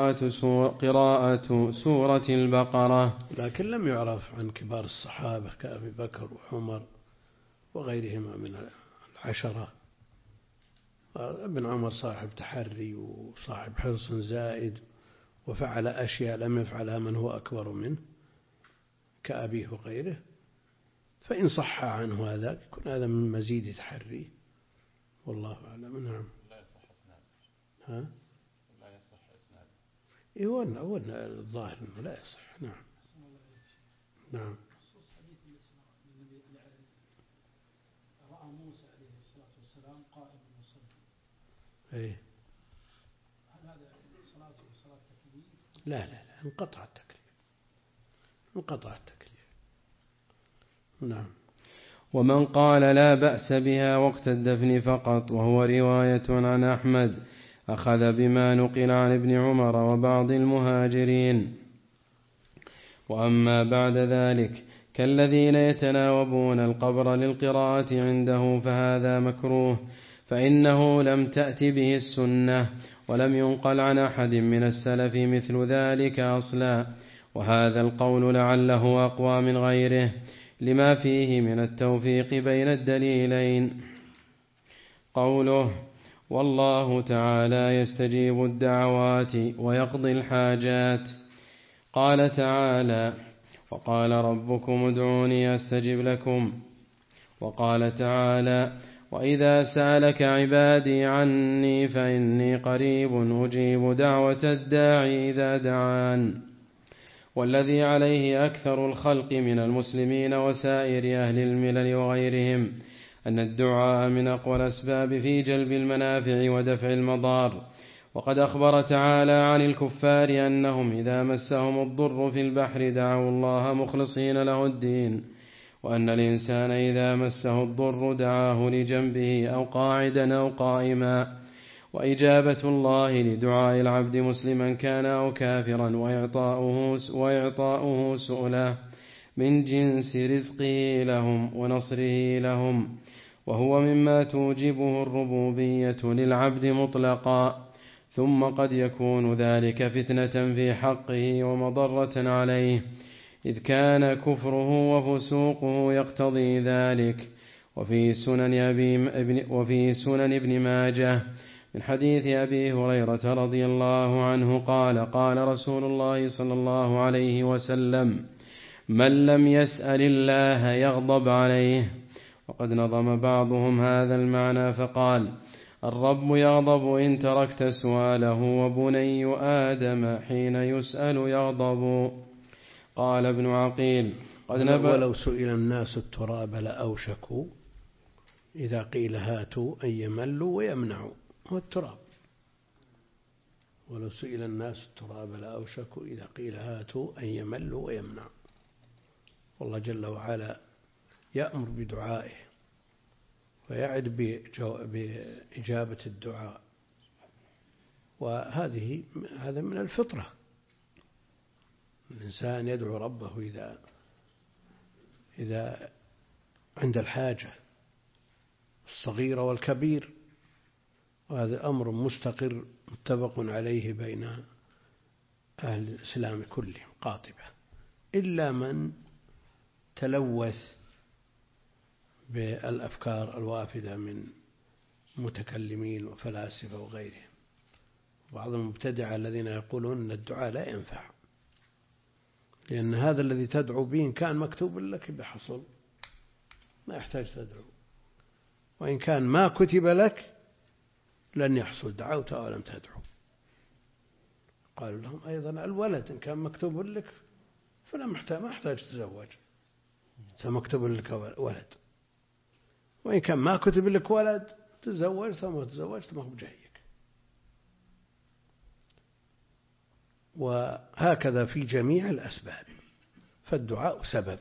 قراءة سورة البقرة، لكن لم يعرف عن كبار الصحابة كأبي بكر وعمر وغيرهما من 10. ابن عمر صاحب تحري وصاحب حرص زائد، وفعل أشياء لم يفعلها من هو أكبر منه كأبيه وغيره، فإن صح عنه هذا يكون هذا من مزيد تحري، والله أعلم. نعم، لا يصح إسناده. ها؟ لا يصح إسناده. هو الظاهر أنه لا يصح. نعم. نعم. رأى موسى عليه الصلاة والسلام قائما يصلي. إيه. هل هذا صلاته صلاة تكليف؟ لا انقطع التكليف. نعم. ومن قال لا بأس بها وقت الدفن فقط، وهو رواية عن أحمد، أخذ بما نقل عن ابن عمر وبعض المهاجرين. وأما بعد ذلك كالذين يتناوبون القبر للقراءة عنده فهذا مكروه، فإنه لم تأت به السنة، ولم ينقل عن أحد من السلف مثل ذلك أصلا، وهذا القول لعله أقوى من غيره لما فيه من التوفيق بين الدليلين. قوله والله تعالى يستجيب الدعوات ويقضي الحاجات، قال تعالى وقال ربكم ادعوني أستجب لكم، وقال تعالى وإذا سألك عبادي عني فإني قريب أجيب دعوة الداعي إذا دعان. والذي عليه أكثر الخلق من المسلمين وسائر أهل الملل وغيرهم أن الدعاء من أقوى الأسباب في جلب المنافع ودفع المضار. وقد أخبر تعالى عن الكفار أنهم إذا مسهم الضر في البحر دعوا الله مخلصين له الدين، وأن الإنسان إذا مسه الضر دعاه لجنبه أو قاعدا أو قائما. وإجابة الله لدعاء العبد مسلما كان أو كافرا وإعطاؤه سؤله من جنس رزقه لهم ونصره لهم، وهو مما توجبه الربوبية للعبد مطلقا. ثم قد يكون ذلك فتنة في حقه ومضرة عليه، إذ كان كفره وفسوقه يقتضي ذلك. وفي سنن ابن ماجه من حديث أبي هريرة رضي الله عنه قال: قال رسول الله صلى الله عليه وسلم: من لم يسأل الله يغضب عليه. وقد نظم بعضهم هذا المعنى فقال: الرب يغضب إن تركت سؤاله، وبني آدم حين يسأل يغضب. قال ابن عقيل: ولو سئل الناس التراب لأوشكوا إذا قيل هاتوا أن يملوا ويمنعوا. هو التراب. ولو سئل الناس التراب لأوشكوا إذا قيل هاتوا أن يملوا ويمنعوا. والله جل وعلا يأمر بدعائه ويعد بإجابة الدعاء، هذا من الفطرة. الإنسان يدعو ربه إذا عند الحاجة الصغيرة والكبير، وهذا أمر مستقر متفق عليه بين أهل الإسلام كلهم قاطبة، إلا من تلوث بالأفكار الوافدة من متكلمين وفلاسفة وغيرهم. بعض المبتدعة الذين يقولون أن الدعاء لا ينفع، لأن هذا الذي تدعو به إن كان مكتوب لك بحصل ما يحتاج تدعو، وإن كان ما كتب لك لن يحصل، دعوت ولم تدعو. قالوا لهم أيضا الولد إن كان مكتوب لك فلا ما يحتاج تتزوج، سمكتب لك ولد، وإن كان ما كتب لك ولد تزوجت وما تزوجت ما هو بجهيك. وهكذا في جميع الأسباب، فالدعاء سبب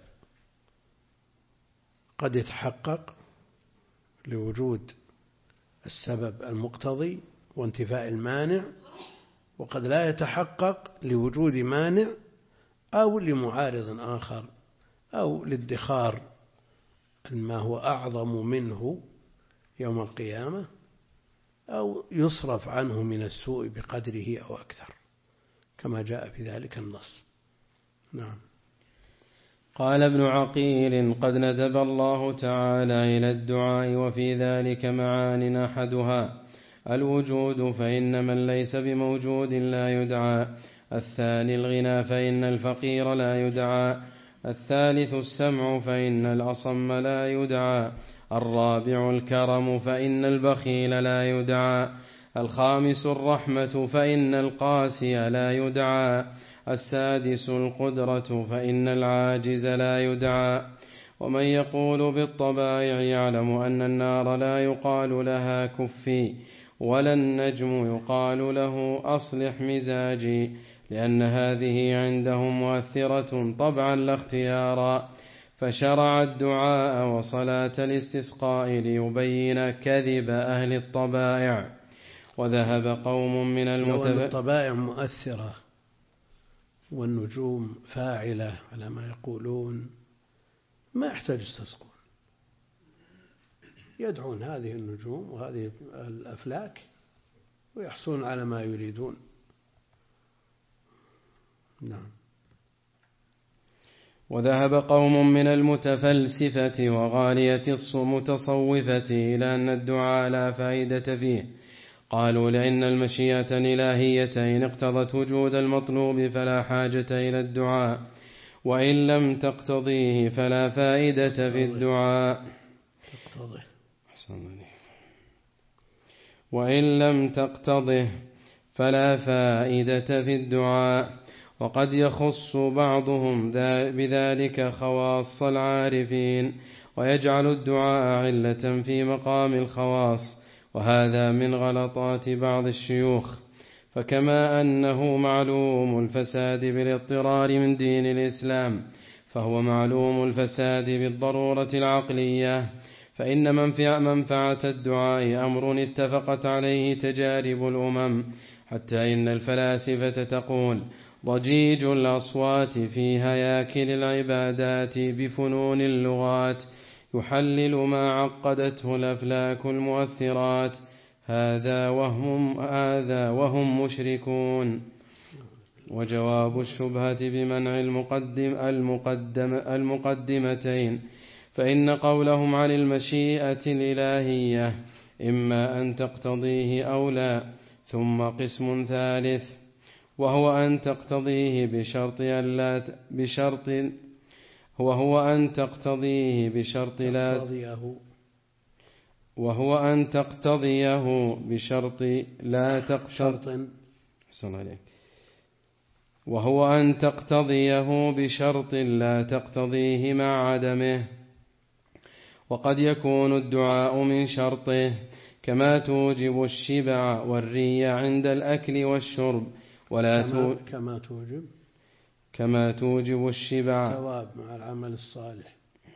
قد يتحقق لوجود السبب المقتضي وانتفاء المانع، وقد لا يتحقق لوجود مانع أو لمعارض آخر أو لادخار ما هو أعظم منه يوم القيامة، أو يصرف عنه من السوء بقدره أو أكثر، كما جاء في ذلك النص. نعم. قال ابن عقيل: قد ندب الله تعالى إلى الدعاء، وفي ذلك معان: أحدها الوجود، فإن من ليس بموجود لا يدعى. الثاني الغنى، فإن الفقير لا يدعى. الثالث السمع، فإن الأصم لا يدعى. الرابع الكرم، فإن البخيل لا يدعى. الخامس الرحمة، فإن القاسي لا يدعى. السادس القدرة، فإن العاجز لا يدعى. ومن يقول بالطبائع يعلم أن النار لا يقال لها كفي، ولا النجم يقال له أصلح مزاجي، لأن هذه عندهم مؤثرة طبعا لا اختيارا. فشرع الدعاء وصلاة الاستسقاء ليبين كذب أهل الطبائع. وذهب قوم من الطبائع مؤثرة والنجوم فاعلة على ما يقولون، ما يحتاج يستسقون، يدعون هذه النجوم وهذه الأفلاك ويحصلون على ما يريدون. نعم. وذهب قوم من المتفلسفة وغالية المتصوفة إلى أن الدعاء لا فائدة فيه. قالوا: لأن المشيئة الإلهية إن اقتضت وجود المطلوب فلا حاجة إلى الدعاء، وإن لم تقتضيه فلا فائدة في الدعاء. وإن لم تقتضه فلا فائدة في الدعاء. وقد يخص بعضهم بذلك خواص العارفين، ويجعل الدعاء علة في مقام الخواص، وهذا من غلطات بعض الشيوخ. فكما أنه معلوم الفساد بالاضطرار من دين الإسلام، فهو معلوم الفساد بالضرورة العقلية. فإن منفعة الدعاء أمر اتفقت عليه تجارب الأمم، حتى إن الفلاسفة تقول: ضجيج الأصوات في هياكل العبادات بفنون اللغات يحلل ما عقدته الأفلاك المؤثرات. هذا وهم مشركون. وجواب الشبهة بمنع المقدمتين، فإن قولهم عن المشيئة الإلهية إما أن تقتضيه أو لا، ثم قسم ثالث وهو أن تقتضيه بشرط لا تقتضيه مع عدمه. وقد يكون الدعاء من شرطه، كما توجب الشبع والري عند الأكل والشرب، كما توجب الشبع ثواب مع العمل الصالح،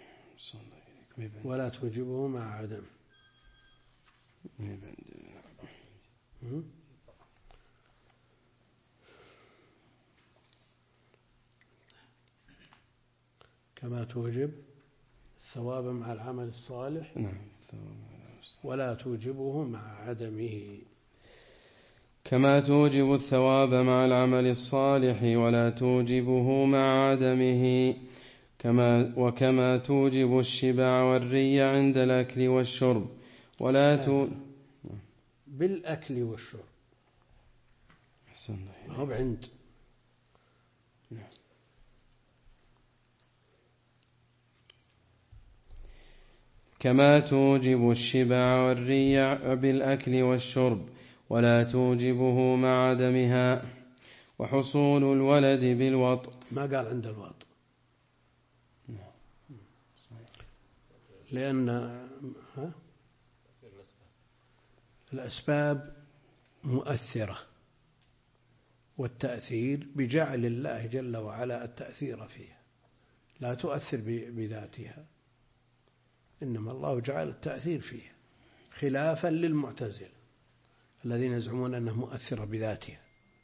ولا توجبه مع عدم. كما توجب الثواب مع العمل الصالح، ولا توجبه مع عدمه. كما توجب الثواب مع العمل الصالح ولا توجبه مع عدمه، وكما توجب الشبع والري عند الأكل والشرب، بالأكل والشرب، ما هو بعند. كما توجب الشبع والري بالأكل والشرب ولا توجبه مع عدمها. وحصول الولد بالوطء، ما قال عند الوطء، لأن الأسباب مؤثرة، والتأثير بجعل الله جل وعلا التأثير فيها، لا تؤثر بذاتها، إنما الله جعل التأثير فيها، خلافا للمعتزلة الذين يزعمون أنها مؤثرة بذاتها.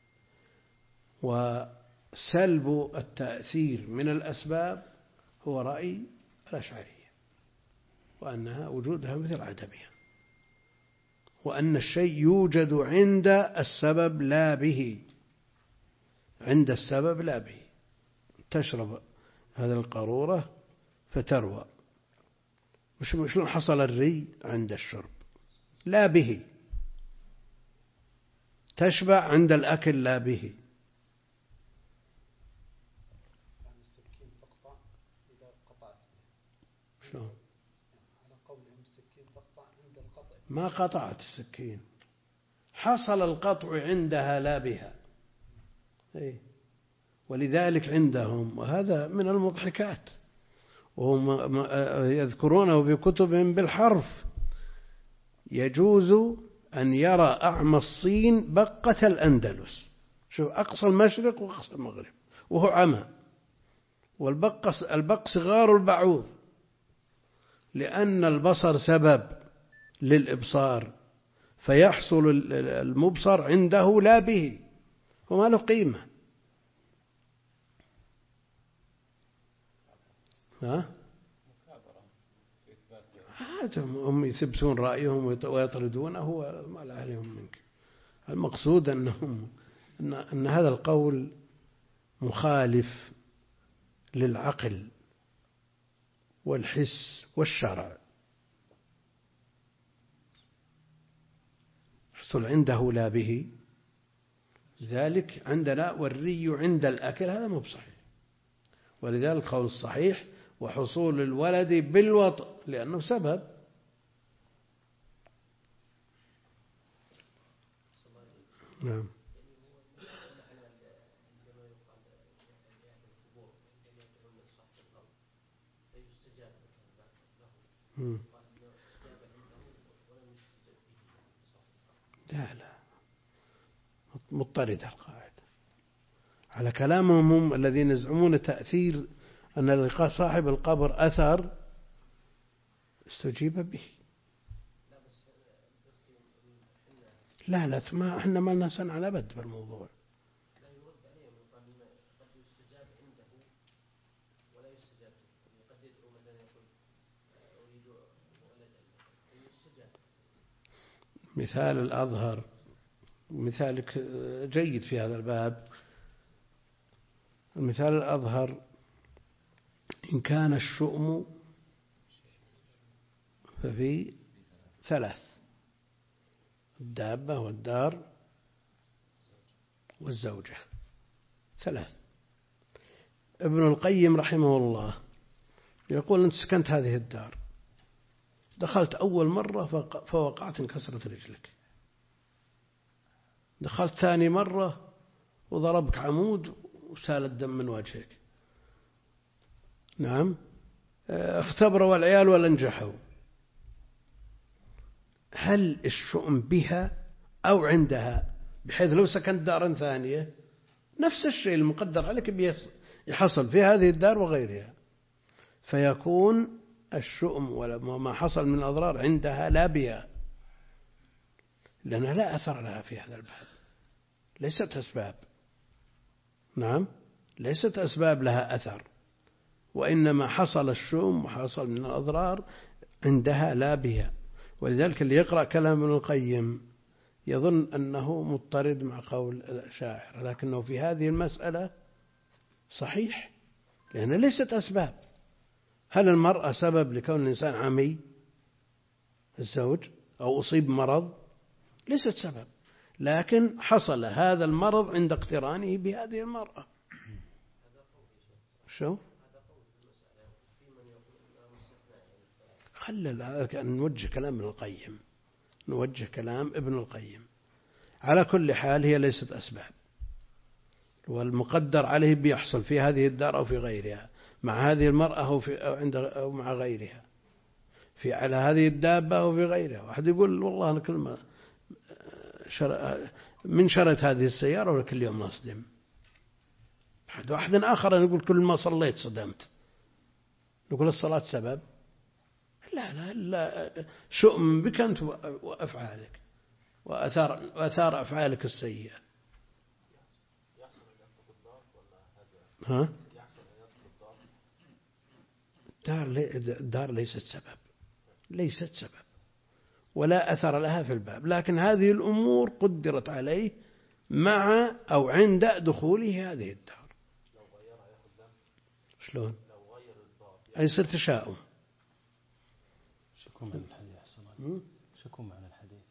وسلب التأثير من الأسباب هو رأي الأشعرية، وأنها وجودها مثل عدمها، وأن الشيء يوجد عند السبب لا به، عند السبب لا به. تشرب هذا القارورة فتروى، شلون حصل الري؟ عند الشرب لا به. تشبع عند الأكل لا به. شلون؟ ما قطعت السكين، حصل القطع عندها لا بها. ولذلك عندهم، وهذا من المضحكات، وهم يذكرونه في كتبهم بالحرف، يجوز أن يرى أعمى الصين بقة الأندلس، شوف أقصى المشرق وأقصى المغرب وهو عمى، والبق صغار البعوض، لأن البصر سبب للإبصار، فيحصل المبصر عنده لا به، وما له قيمة. هم يثبتون رأيهم ويطردونه، وما لا عليهم منك. المقصود أن هذا القول مخالف للعقل والحس والشرع. يحصل عنده لا به، لذلك عندنا والري عند الأكل، هذا مو بصحيح. ولذلك القول الصحيح وحصول الولد بالوطء، لأنه سبب. نعم. لا مضطردة القاعدة على كلامهم هم الذين يزعمون تأثير، أن لقاء صاحب القبر أثر استجيب به. لا ما احنا ما لنا سنة على بد بالموضوع. مثال الأظهر مثالك جيد في هذا الباب. المثال الأظهر إن كان الشؤم ففي 3: الدابة والدار والزوجة، 3. ابن القيم رحمه الله يقول أنت سكنت هذه الدار، دخلت أول مرة فوقعت انكسرت رجلك، دخلت ثاني مرة وضربك عمود وسال الدم من وجهك. نعم، اختبروا العيال ولا نجحوا. هل الشؤم بها أو عندها، بحيث لو سكنت دارا ثانية نفس الشيء المقدر عليك يحصل في هذه الدار وغيرها، فيكون الشؤم وما حصل من أضرار عندها لا بها، لأنها لا أثر لها في هذا الباب، ليست أسباب. نعم، ليست أسباب لها أثر، وإنما حصل الشؤم وحصل من الأضرار عندها لا بها. ولذلك اللي يقرأ كلام ابن القيم يظن أنه مضطرد مع قول الشاعر، لكنه في هذه المسألة صحيح، لأنها ليست أسباب. هل المرأة سبب لكون الإنسان عمي الزوج أو أصيب مرض؟ ليست سبب، لكن حصل هذا المرض عند اقترانه بهذه المرأة. شو؟ خلل نوجه كلام ابن القيم، نوجه كلام ابن القيم. على كل حال هي ليست أسباب، والمقدر عليه بيحصل في هذه الدار أو في غيرها، مع هذه المرأة أو مع غيرها، على هذه الدابة أو في غيرها. واحد يقول والله أنا كل ما من شريت هذه السيارة ولا كل يوم أصدم. واحد آخر يقول كل ما صليت صدمت. نقول الصلاة سبب؟ لا، شؤم بك أنت وأفعالك وأثار أفعالك السيئة. ها؟ الدار ليست سبب ولا أثر لها في الباب، لكن هذه الأمور قدرت عليه مع أو عند دخوله هذه الدار. شلون؟ أي يصير تشاؤم. شكو معنى الحديث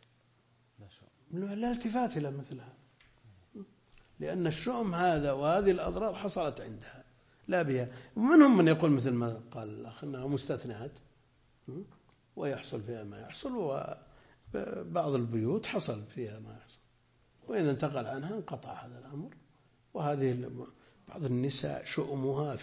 لا التفات إلى مثلها، لأن الشؤم هذا وهذه الأضرار حصلت عندها لا بها. ومنهم من يقول مثل ما قال الأخ أنها مستثنات ويحصل فيها ما يحصل، وبعض البيوت حصل فيها ما يحصل، وإذا انتقل عنها انقطع هذا الأمر. وهذه بعض النساء شؤمها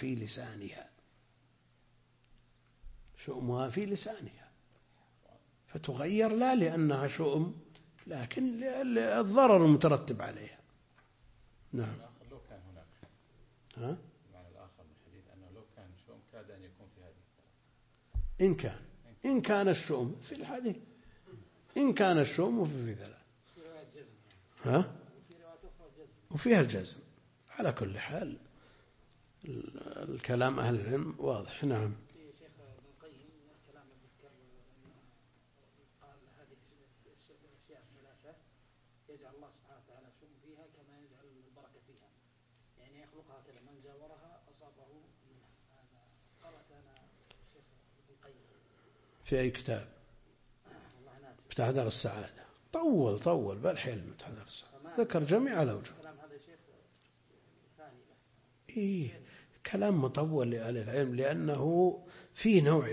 في لسانها فتغير، لا لأنها شؤم لكن الضرر المترتب عليها. نعم. لو كان هناك المعنى الآخر من الحديث أنه لو كان شؤم كاد أن يكون في هذه الثلاث. إن كان الشؤم في الحديث، إن كان الشؤم في ثلاث. وفيها الجزم. على كل حال الكلام أهل العلم واضح. نعم. شيخ ابن القيم كلام ذكر قال هذه الأشياء الثلاثة يجعل الله سبحانه وتعالى شؤم فيها كما يجعل البركة فيها، يعني يخلقها كذا من جاورها أصابه منها. هذا قرأت أنا الشيخ ابن القيم في أي كتاب؟ مفتاح دار السعادة. طول بالحيل مفتاح دار السعادة، ذكر جميع الأوجه. كلام مطول لأهل العلم، لأنه فيه نوع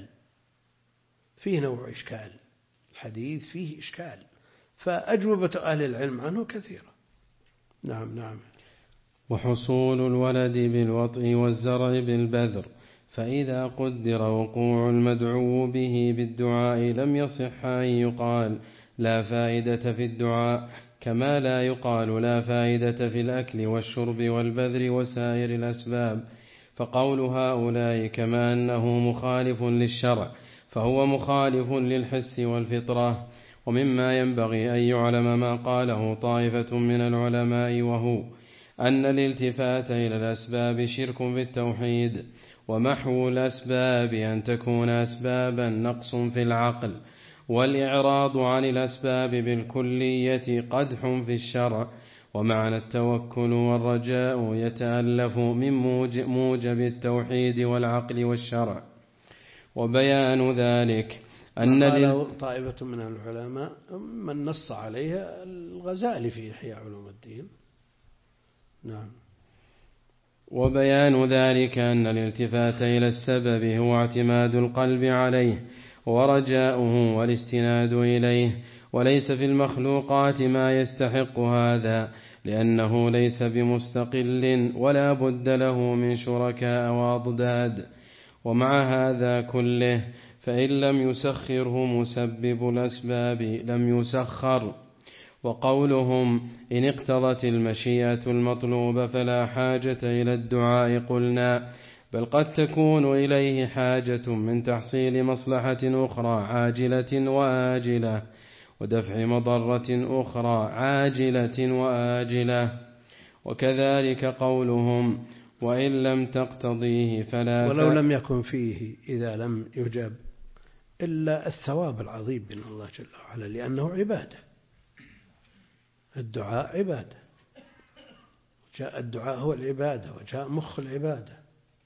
إشكال، الحديث فيه إشكال، فأجوبة أهل العلم عنه كثيرة. نعم. وحصول الولد بالوطء والزرع بالبذر، فإذا قدر وقوع المدعو به بالدعاء لم يصح أن يقال لا فائدة في الدعاء، كما لا يقال لا فائدة في الأكل والشرب والبذر وسائر الأسباب. فقول هؤلاء كما أنه مخالف للشرع فهو مخالف للحس والفطرة. ومما ينبغي أن يعلم ما قاله طائفة من العلماء، وهو أن الالتفات إلى الأسباب شرك بالتوحيد، ومحو الأسباب أن تكون أسبابا نقص في العقل، والإعراض عن الأسباب بالكلية قدح في الشرع. ومعنى التوكل والرجاء يتألف من موجب التوحيد والعقل والشرع. وبيان ذلك أن قال طائفة من العلماء من نص عليها الغزالي في إحياء علوم الدين. نعم. وبيان ذلك أن الالتفات إلى السبب هو اعتماد القلب عليه ورجاؤه والاستناد إليه، وليس في المخلوقات ما يستحق هذا، لأنه ليس بمستقل ولا بد له من شركاء وأضداد. ومع هذا كله فإن لم يسخره مسبب الأسباب لم يسخر. وقولهم إن اقتضت المشيئة المطلوب فلا حاجة إلى الدعاء، قلنا بل قد تكون إليه حاجة من تحصيل مصلحة أخرى عاجلة وآجلة، ودفع مضرة أخرى عاجلة وآجلة. وكذلك قولهم وإن لم تقتضيه فلا، ولو لم يكن فيه إذا لم يجب إلا الثواب العظيم من الله جل وعلا، لأنه عبادة. الدعاء عبادة، جاء الدعاء هو العبادة وجاء مخ العبادة،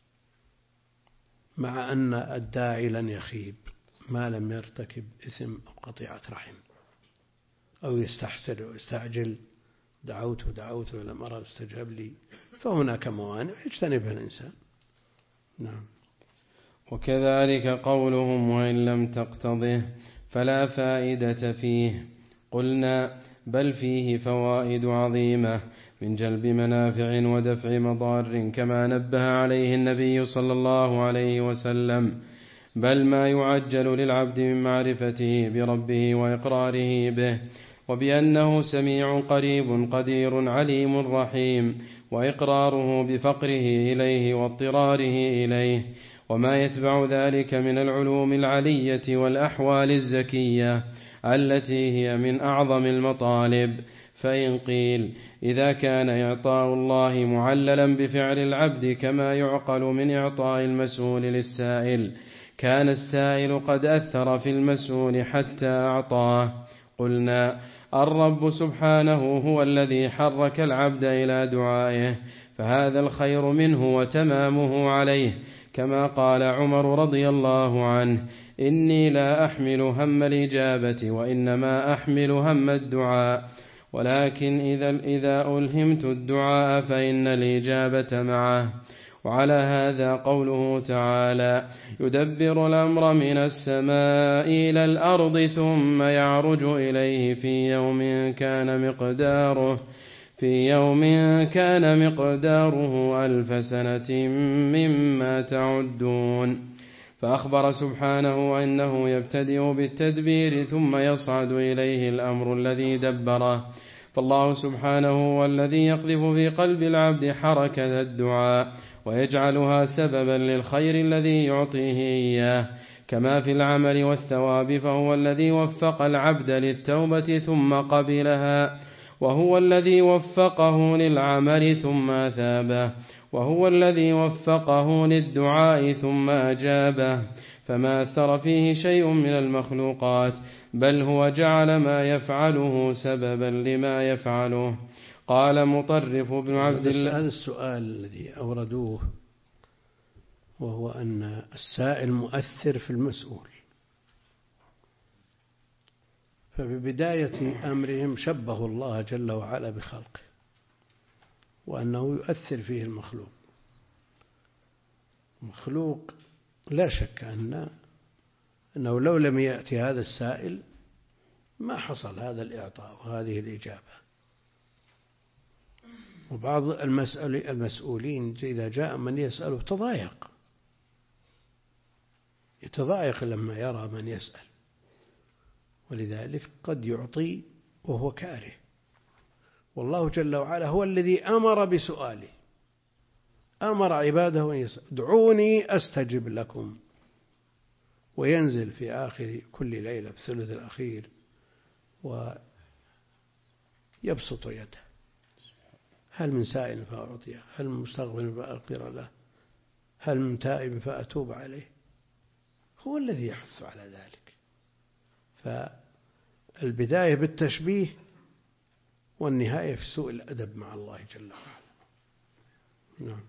مع أن الداعي لن يخيب ما لم يرتكب إثم أو قطيعة رحم أو يستحسر ويستعجل، دعوت ولم أرى استجاب لي، فهناك موانع يجتنبها الإنسان. نعم. وكذلك قولهم وإن لم تقتضه فلا فائدة فيه، قلنا بل فيه فوائد عظيمة من جلب منافع ودفع مضار، كما نبه عليه النبي صلى الله عليه وسلم، بل ما يعجل للعبد من معرفته بربه وإقراره به وبأنه سميع قريب قدير عليم رحيم، وإقراره بفقره إليه واضطراره إليه، وما يتبع ذلك من العلوم العلية والأحوال الزكية التي هي من أعظم المطالب. فإن قيل إذا كان إعطاء الله معللا بفعل العبد كما يعقل من إعطاء المسؤول للسائل، كان السائل قد أثر في المسؤول حتى أعطاه، قلنا الرب سبحانه هو الذي حرك العبد إلى دعائه، فهذا الخير منه وتمامه عليه، كما قال عمر رضي الله عنه إني لا أحمل هم الإجابة وإنما أحمل هم الدعاء، ولكن إذا ألهمت الدعاء فإن الإجابة معه. وعلى هذا قوله تعالى يدبر الأمر من السماء إلى الأرض ثم يعرج إليه في يوم كان مقداره 1000 سنة مما تعدون. فأخبر سبحانه أنه يبتدئ بالتدبير ثم يصعد إليه الأمر الذي دبره، فالله سبحانه هو الذي يقذف في قلب العبد حركة الدعاء ويجعلها سببا للخير الذي يعطيه إياه، كما في العمل والثواب، فهو الذي وفق العبد للتوبة ثم قبلها، وهو الذي وفقه للعمل ثم أثابه، وهو الذي وفقه للدعاء ثم أجابه، فما أثر فيه شيء من المخلوقات، بل هو جعل ما يفعله سببا لما يفعله. قال مطرف بن عبد الله. هذا السؤال الذي أوردوه وهو أن السائل مؤثر في المسؤول، فببداية أمرهم شبهوا الله جل وعلا بخلقه وأنه يؤثر فيه المخلوق لا شك أنه لو لم يأتي هذا السائل ما حصل هذا الإعطاء وهذه الإجابة. وبعض المسؤولين إذا جاء من يسأله يتضايق لما يرى من يسأل، ولذلك قد يعطي وهو كاره. والله جل وعلا هو الذي أمر بسؤاله، أمر عباده أن يسأل ادعوني أستجب لكم، وينزل في آخر كل ليلة في الثلث الأخير ويبسط يده، هل من سائل فأعطيه، هل من مستغفر فأغفر له، هل من تائب فأتوب عليه. هو الذي يحث على ذلك، فالبداية بالتشبيه والنهاية في سوء الأدب مع الله جل وعلا. نعم.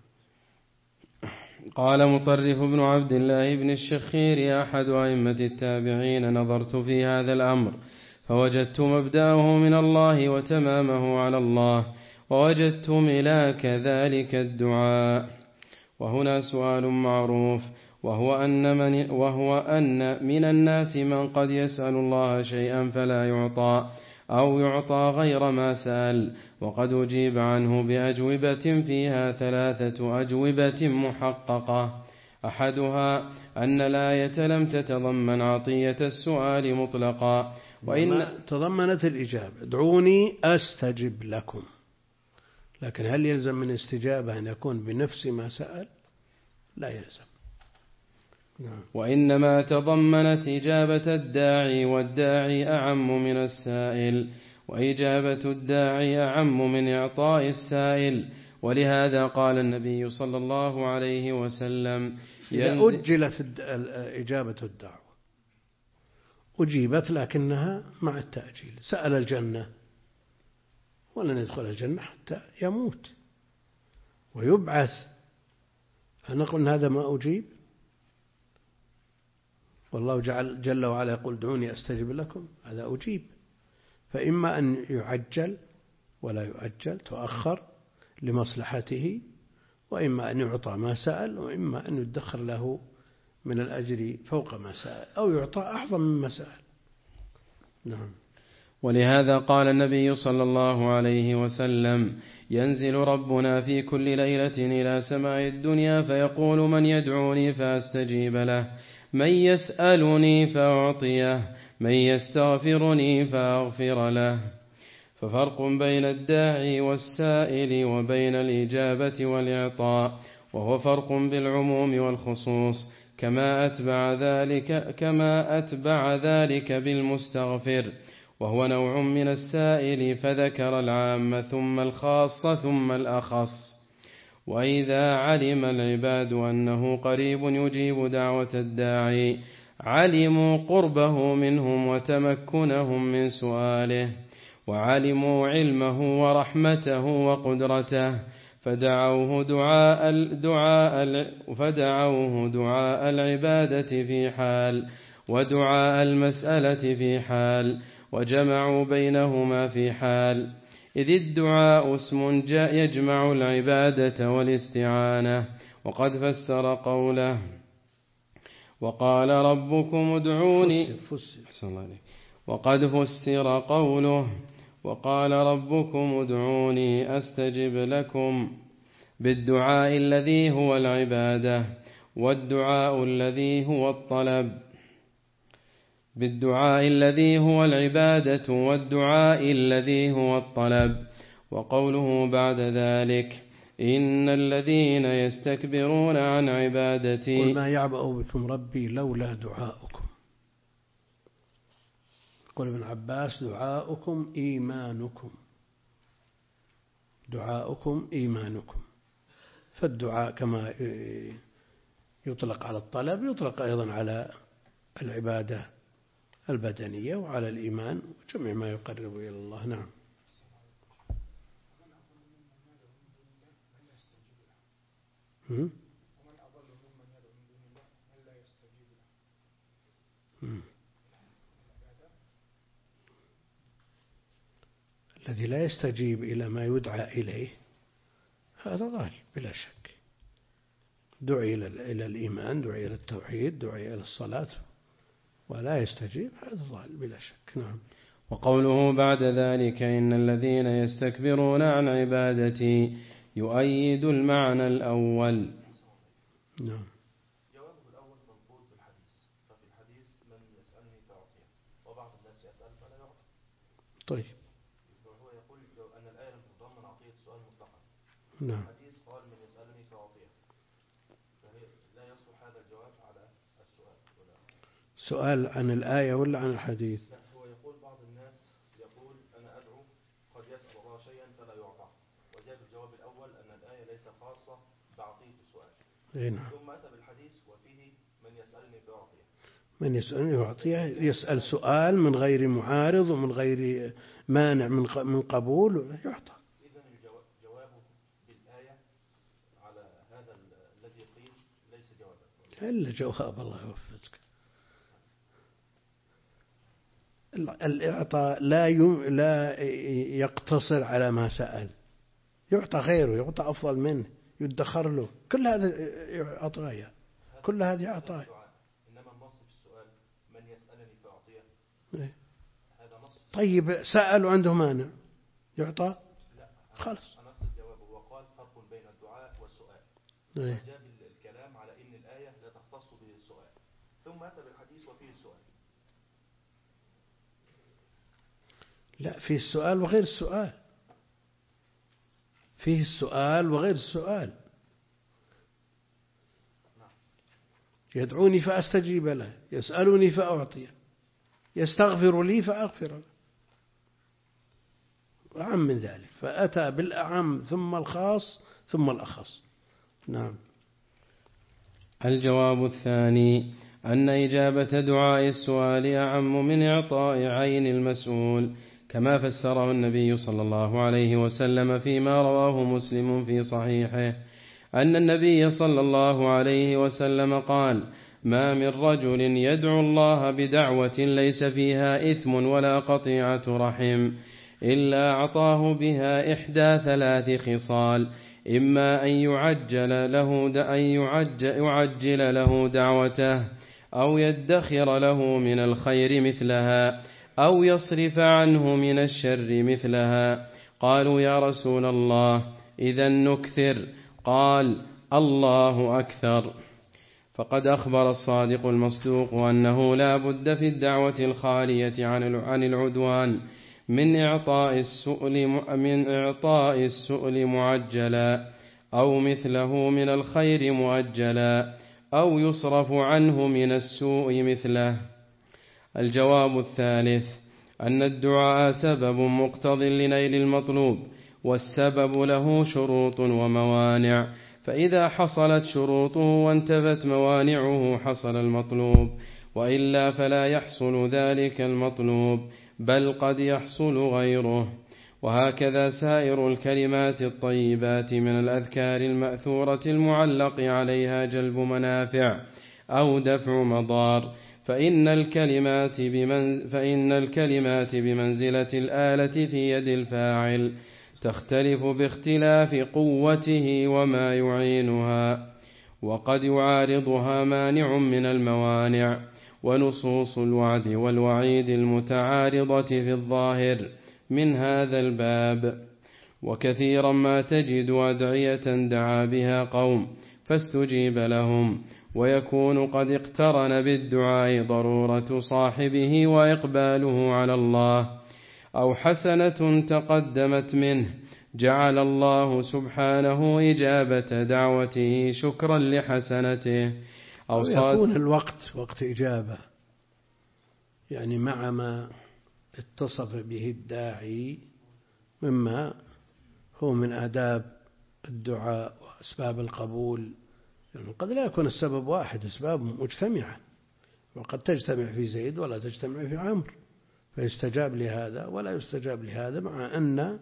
قال مطرف بن عبد الله بن الشخير أحد أئمة التابعين: نظرت في هذا الأمر فوجدت مبدأه من الله وتمامه على الله، ووجدت ملاك ذلك الدعاء. وهنا سؤال معروف، وهو أن من الناس من قد يسأل الله شيئا فلا يعطى، أو يعطى غير ما سأل، وقد أجيب عنه بأجوبة فيها 3 أجوبة محققة. أحدها أن الآية لم تتضمن عطية السؤال مطلقا، وإن تضمنت الإجابة: ادعوني أستجب لكم، لكن هل يلزم من استجابة أن يكون بنفس ما سأل؟ لا يلزم. وإنما تضمنت إجابة الداعي، والداعي أعم من السائل، وإجابة الداعي أعم من إعطاء السائل. ولهذا قال النبي صلى الله عليه وسلم: إذا أجلت إجابة الدعوة أجيبت لكنها مع التأجيل. سأل الجنة ولن يدخل الجنة حتى يموت ويبعث، فنقول هذا ما أجيب؟ والله جل وعلا يقول: دعوني أستجب لكم، هذا أجيب. فإما أن يعجل ولا يؤجل، تؤخر لمصلحته، وإما أن يعطى ما سأل، وإما أن يدخر له من الأجر فوق ما سأل، أو يعطى أعظم مما سأل. نعم. ولهذا قال النبي صلى الله عليه وسلم: ينزل ربنا في كل ليلة إلى سماء الدنيا فيقول: من يدعوني فأستجيب له، من يسألني فأعطيه، من يستغفرني فأغفر له. ففرق بين الداعي والسائل وبين الإجابة والإعطاء، وهو فرق بالعموم والخصوص، كما أتبع ذلك بالمستغفر، وهو نوع من السائل، فذكر العام ثم الخاص ثم الأخص. وإذا علم العباد أنه قريب يجيب دعوة الداعي، علموا قربه منهم وتمكنهم من سؤاله، وعلموا علمه ورحمته وقدرته، فدعوه دعاء العبادة في حال، ودعاء المسألة في حال، وجمعوا بينهما في حال، إذ الدعاء اسم يجمع العبادة والاستعانة. وقد فسر قوله: وقال ربكم ادعوني، وقد فسر قوله: وقال ربكم ادعوني أستجب لكم، بالدعاء الذي هو العبادة، والدعاء الذي هو الطلب، بالدعاء الذي هو العبادة والدعاء الذي هو الطلب. وقوله بعد ذلك: إن الذين يستكبرون عن عبادتي، قل ما يعبأ بكم ربي لولا دعاؤكم. قل ابن عباس: دعاؤكم إيمانكم، دعاؤكم إيمانكم. فالدعاء كما يطلق على الطلب يطلق أيضا على العبادة البدنية وعلى الإيمان وجميع ما يقرب إلى الله. نعم. الذي لا يستجيب إلى ما يدعى إليه هذا ضال بلا شك. دعي إلى الإيمان، دعي إلى التوحيد، دعي إلى الصلاة، ولا يستجيب، هذا ضال بلا شك. نعم. وقوله بعد ذلك: إن الذين يستكبرون عن عبادتي، يؤيد المعنى الأول. نعم. جوابه الأول منقول بالحديث، ففي الحديث: من يسألني فأعطيه، وبعض الناس يسأل فلا يعطي. طيب. هو يقول أن الآية لم تتضمن عطية السؤال مطلقا. نعم. الحديث قال: من يسألني فأعطيه، فلا يصلح هذا الجواب على السؤال. سؤال عن الآية ولا عن الحديث؟ لا، هو يقول بعض الناس يقول: أنا أدعو، قد يسأل الله شيئا فلا يعطى، وجاء بالجواب الأول أن الآية ليس خاصة بعطية السؤال. نعم. ثم أتى بالحديث وفيه: من يسألني فأعطيه. من يسأل يعطيه، يسأل سؤال من غير معارض ومن غير مانع من قبول يعطى. إذن جوابه بالآية على هذا الذي قيل ليس جوابا إلا جواب، الله يوفقك. الإعطاء لا يقتصر على ما سأل، يعطى غيره، يعطى أفضل منه، يدخر له، كل هذا عطايا، كل هذه عطايا. إنما النص في السؤال من يسألني فأعطيه، هذا نص. طيب سأل وعنده مانع يعطى؟ لا، خلاص. أنا أقصد جوابه، وقال فرق بين الدعاء والسؤال، وجاب الكلام على إن الآية لا تختص بالسؤال، ثم أتى بالحديث وفيه السؤال. لا، فيه السؤال وغير السؤال، فيه السؤال وغير السؤال. يدعوني فأستجيب له، يسألني فأعطيه، يستغفر لي فأغفر له، أعم من ذلك، فأتى بالأعم ثم الخاص ثم الأخص. نعم. الجواب الثاني أن إجابة دعاء السؤال أعم من إعطاء عين المسؤول، كما فسره النبي صلى الله عليه وسلم فيما رواه مسلم في صحيحه أن النبي صلى الله عليه وسلم قال: ما من رجل يدعو الله بدعوة ليس فيها إثم ولا قطيعة رحم إلا أعطاه بها إحدى 3 خصال: إما أن يعجل له دعوته، أو يدخر له من الخير مثلها، أو يصرف عنه من الشر مثلها. قالوا: يا رسول الله، إذن نكثر؟ قال: الله أكثر. فقد أخبر الصادق المصدوق أنه لا بد في الدعوة الخالية عن العدوان من إعطاء السؤل معجلا، أو مثله من الخير مؤجلا، أو يصرف عنه من السوء مثله. الجواب الثالث أن الدعاء سبب مقتض لنيل المطلوب، والسبب له شروط وموانع، فإذا حصلت شروطه وانتفت موانعه حصل المطلوب، وإلا فلا يحصل ذلك المطلوب، بل قد يحصل غيره. وهكذا سائر الكلمات الطيبات من الأذكار المأثورة المعلق عليها جلب منافع أو دفع مضار، فإن الكلمات بمنزلة الآلة في يد الفاعل، تختلف باختلاف قوته وما يعينها، وقد يعارضها مانع من الموانع. ونصوص الوعد والوعيد المتعارضة في الظاهر من هذا الباب. وكثيرا ما تجد أدعية دعا بها قوم فاستجيب لهم، ويكون قد اقترن بالدعاء ضرورة صاحبه وإقباله على الله، أو حسنة تقدمت منه، جعل الله سبحانه إجابة دعوته شكرا لحسنته، أو يكون الوقت وقت إجابة، يعني مع ما اتصف به الداعي مما هو من آداب الدعاء وأسباب القبول، يعني قد لا يكون السبب واحد، أسباب مجتمعة، وقد تجتمع في زيد ولا تجتمع في عمرو، فيستجاب لهذا ولا يستجاب لهذا، مع أن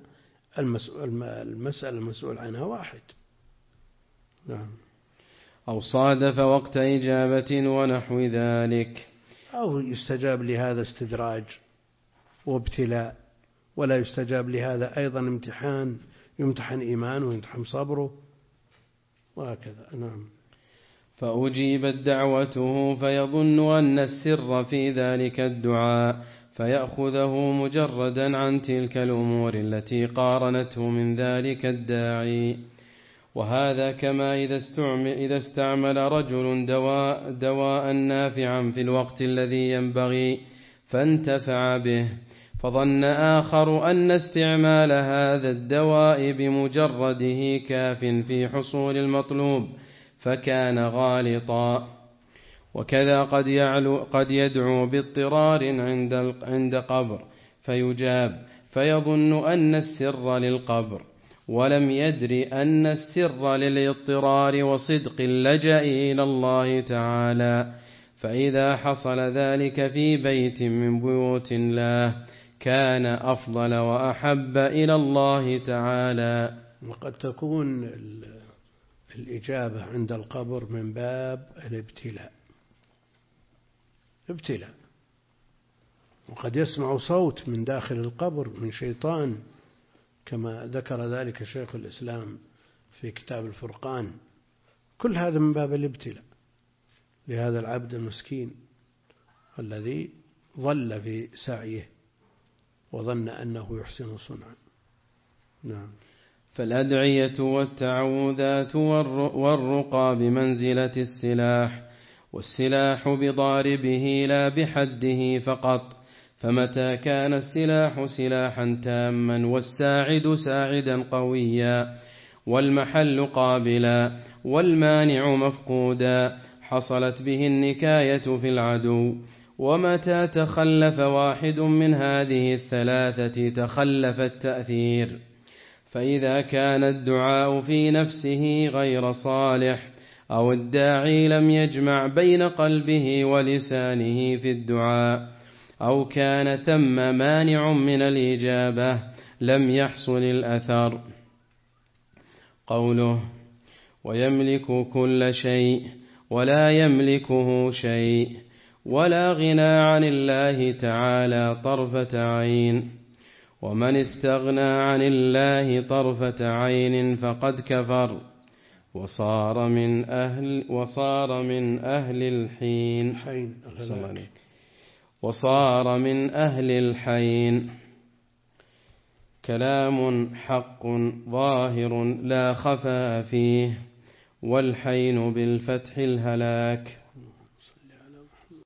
المسألة المسؤول عنها واحد. نعم. أو صادف وقت إجابة ونحو ذلك، أو يستجاب لهذا استدراج وابتلاء، ولا يستجاب لهذا أيضا امتحان، يمتحن إيمانه ويمتحن صبره، وهكذا. نعم. فأجيبت دعوته فيظن أن السر في ذلك الدعاء، فيأخذه مجردا عن تلك الأمور التي قارنته من ذلك الداعي. وهذا كما إذا استعمل رجل دواء نافعا في الوقت الذي ينبغي فانتفع به، فظن آخر أن استعمال هذا الدواء بمجرده كاف في حصول المطلوب، فكان غالطا. وكذا قد يدعو باضطرار عند قبر فيجاب، فيظن أن السر للقبر، ولم يدر أن السر للاضطرار وصدق اللجأ إلى الله تعالى، فإذا حصل ذلك في بيت من بيوت الله كان أفضل وأحب إلى الله تعالى. وقد تكون الإجابة عند القبر من باب الابتلاء، وقد يسمع صوت من داخل القبر من شيطان كما ذكر ذلك شيخ الإسلام في كتاب الفرقان. كل هذا من باب الابتلاء لهذا العبد المسكين الذي ظل في سعيه وظن أنه يحسن صنعا. نعم. فالأدعية والتعوذات والرقى بمنزلة السلاح، والسلاح بضاربه لا بحده فقط، فمتى كان السلاح سلاحا تاما والساعد ساعدا قويا والمحل قابلا والمانع مفقودا حصلت به النكاية في العدو. ومتى تخلف واحد من هذه الثلاثة تخلف التأثير. فإذا كان الدعاء في نفسه غير صالح أو الداعي لم يجمع بين قلبه ولسانه في الدعاء أو كان ثم مانع من الإجابة لم يحصل الأثر. قوله ويملك كل شيء ولا يملكه شيء ولا غنى عن الله تعالى طرفة عين. ومن استغنى عن الله طرفة عين فقد كفر وصار من أهل الحين. وصار من أهل الحين. كلام حق ظاهر لا خفاء فيه، والحين بالفتح الهلاك.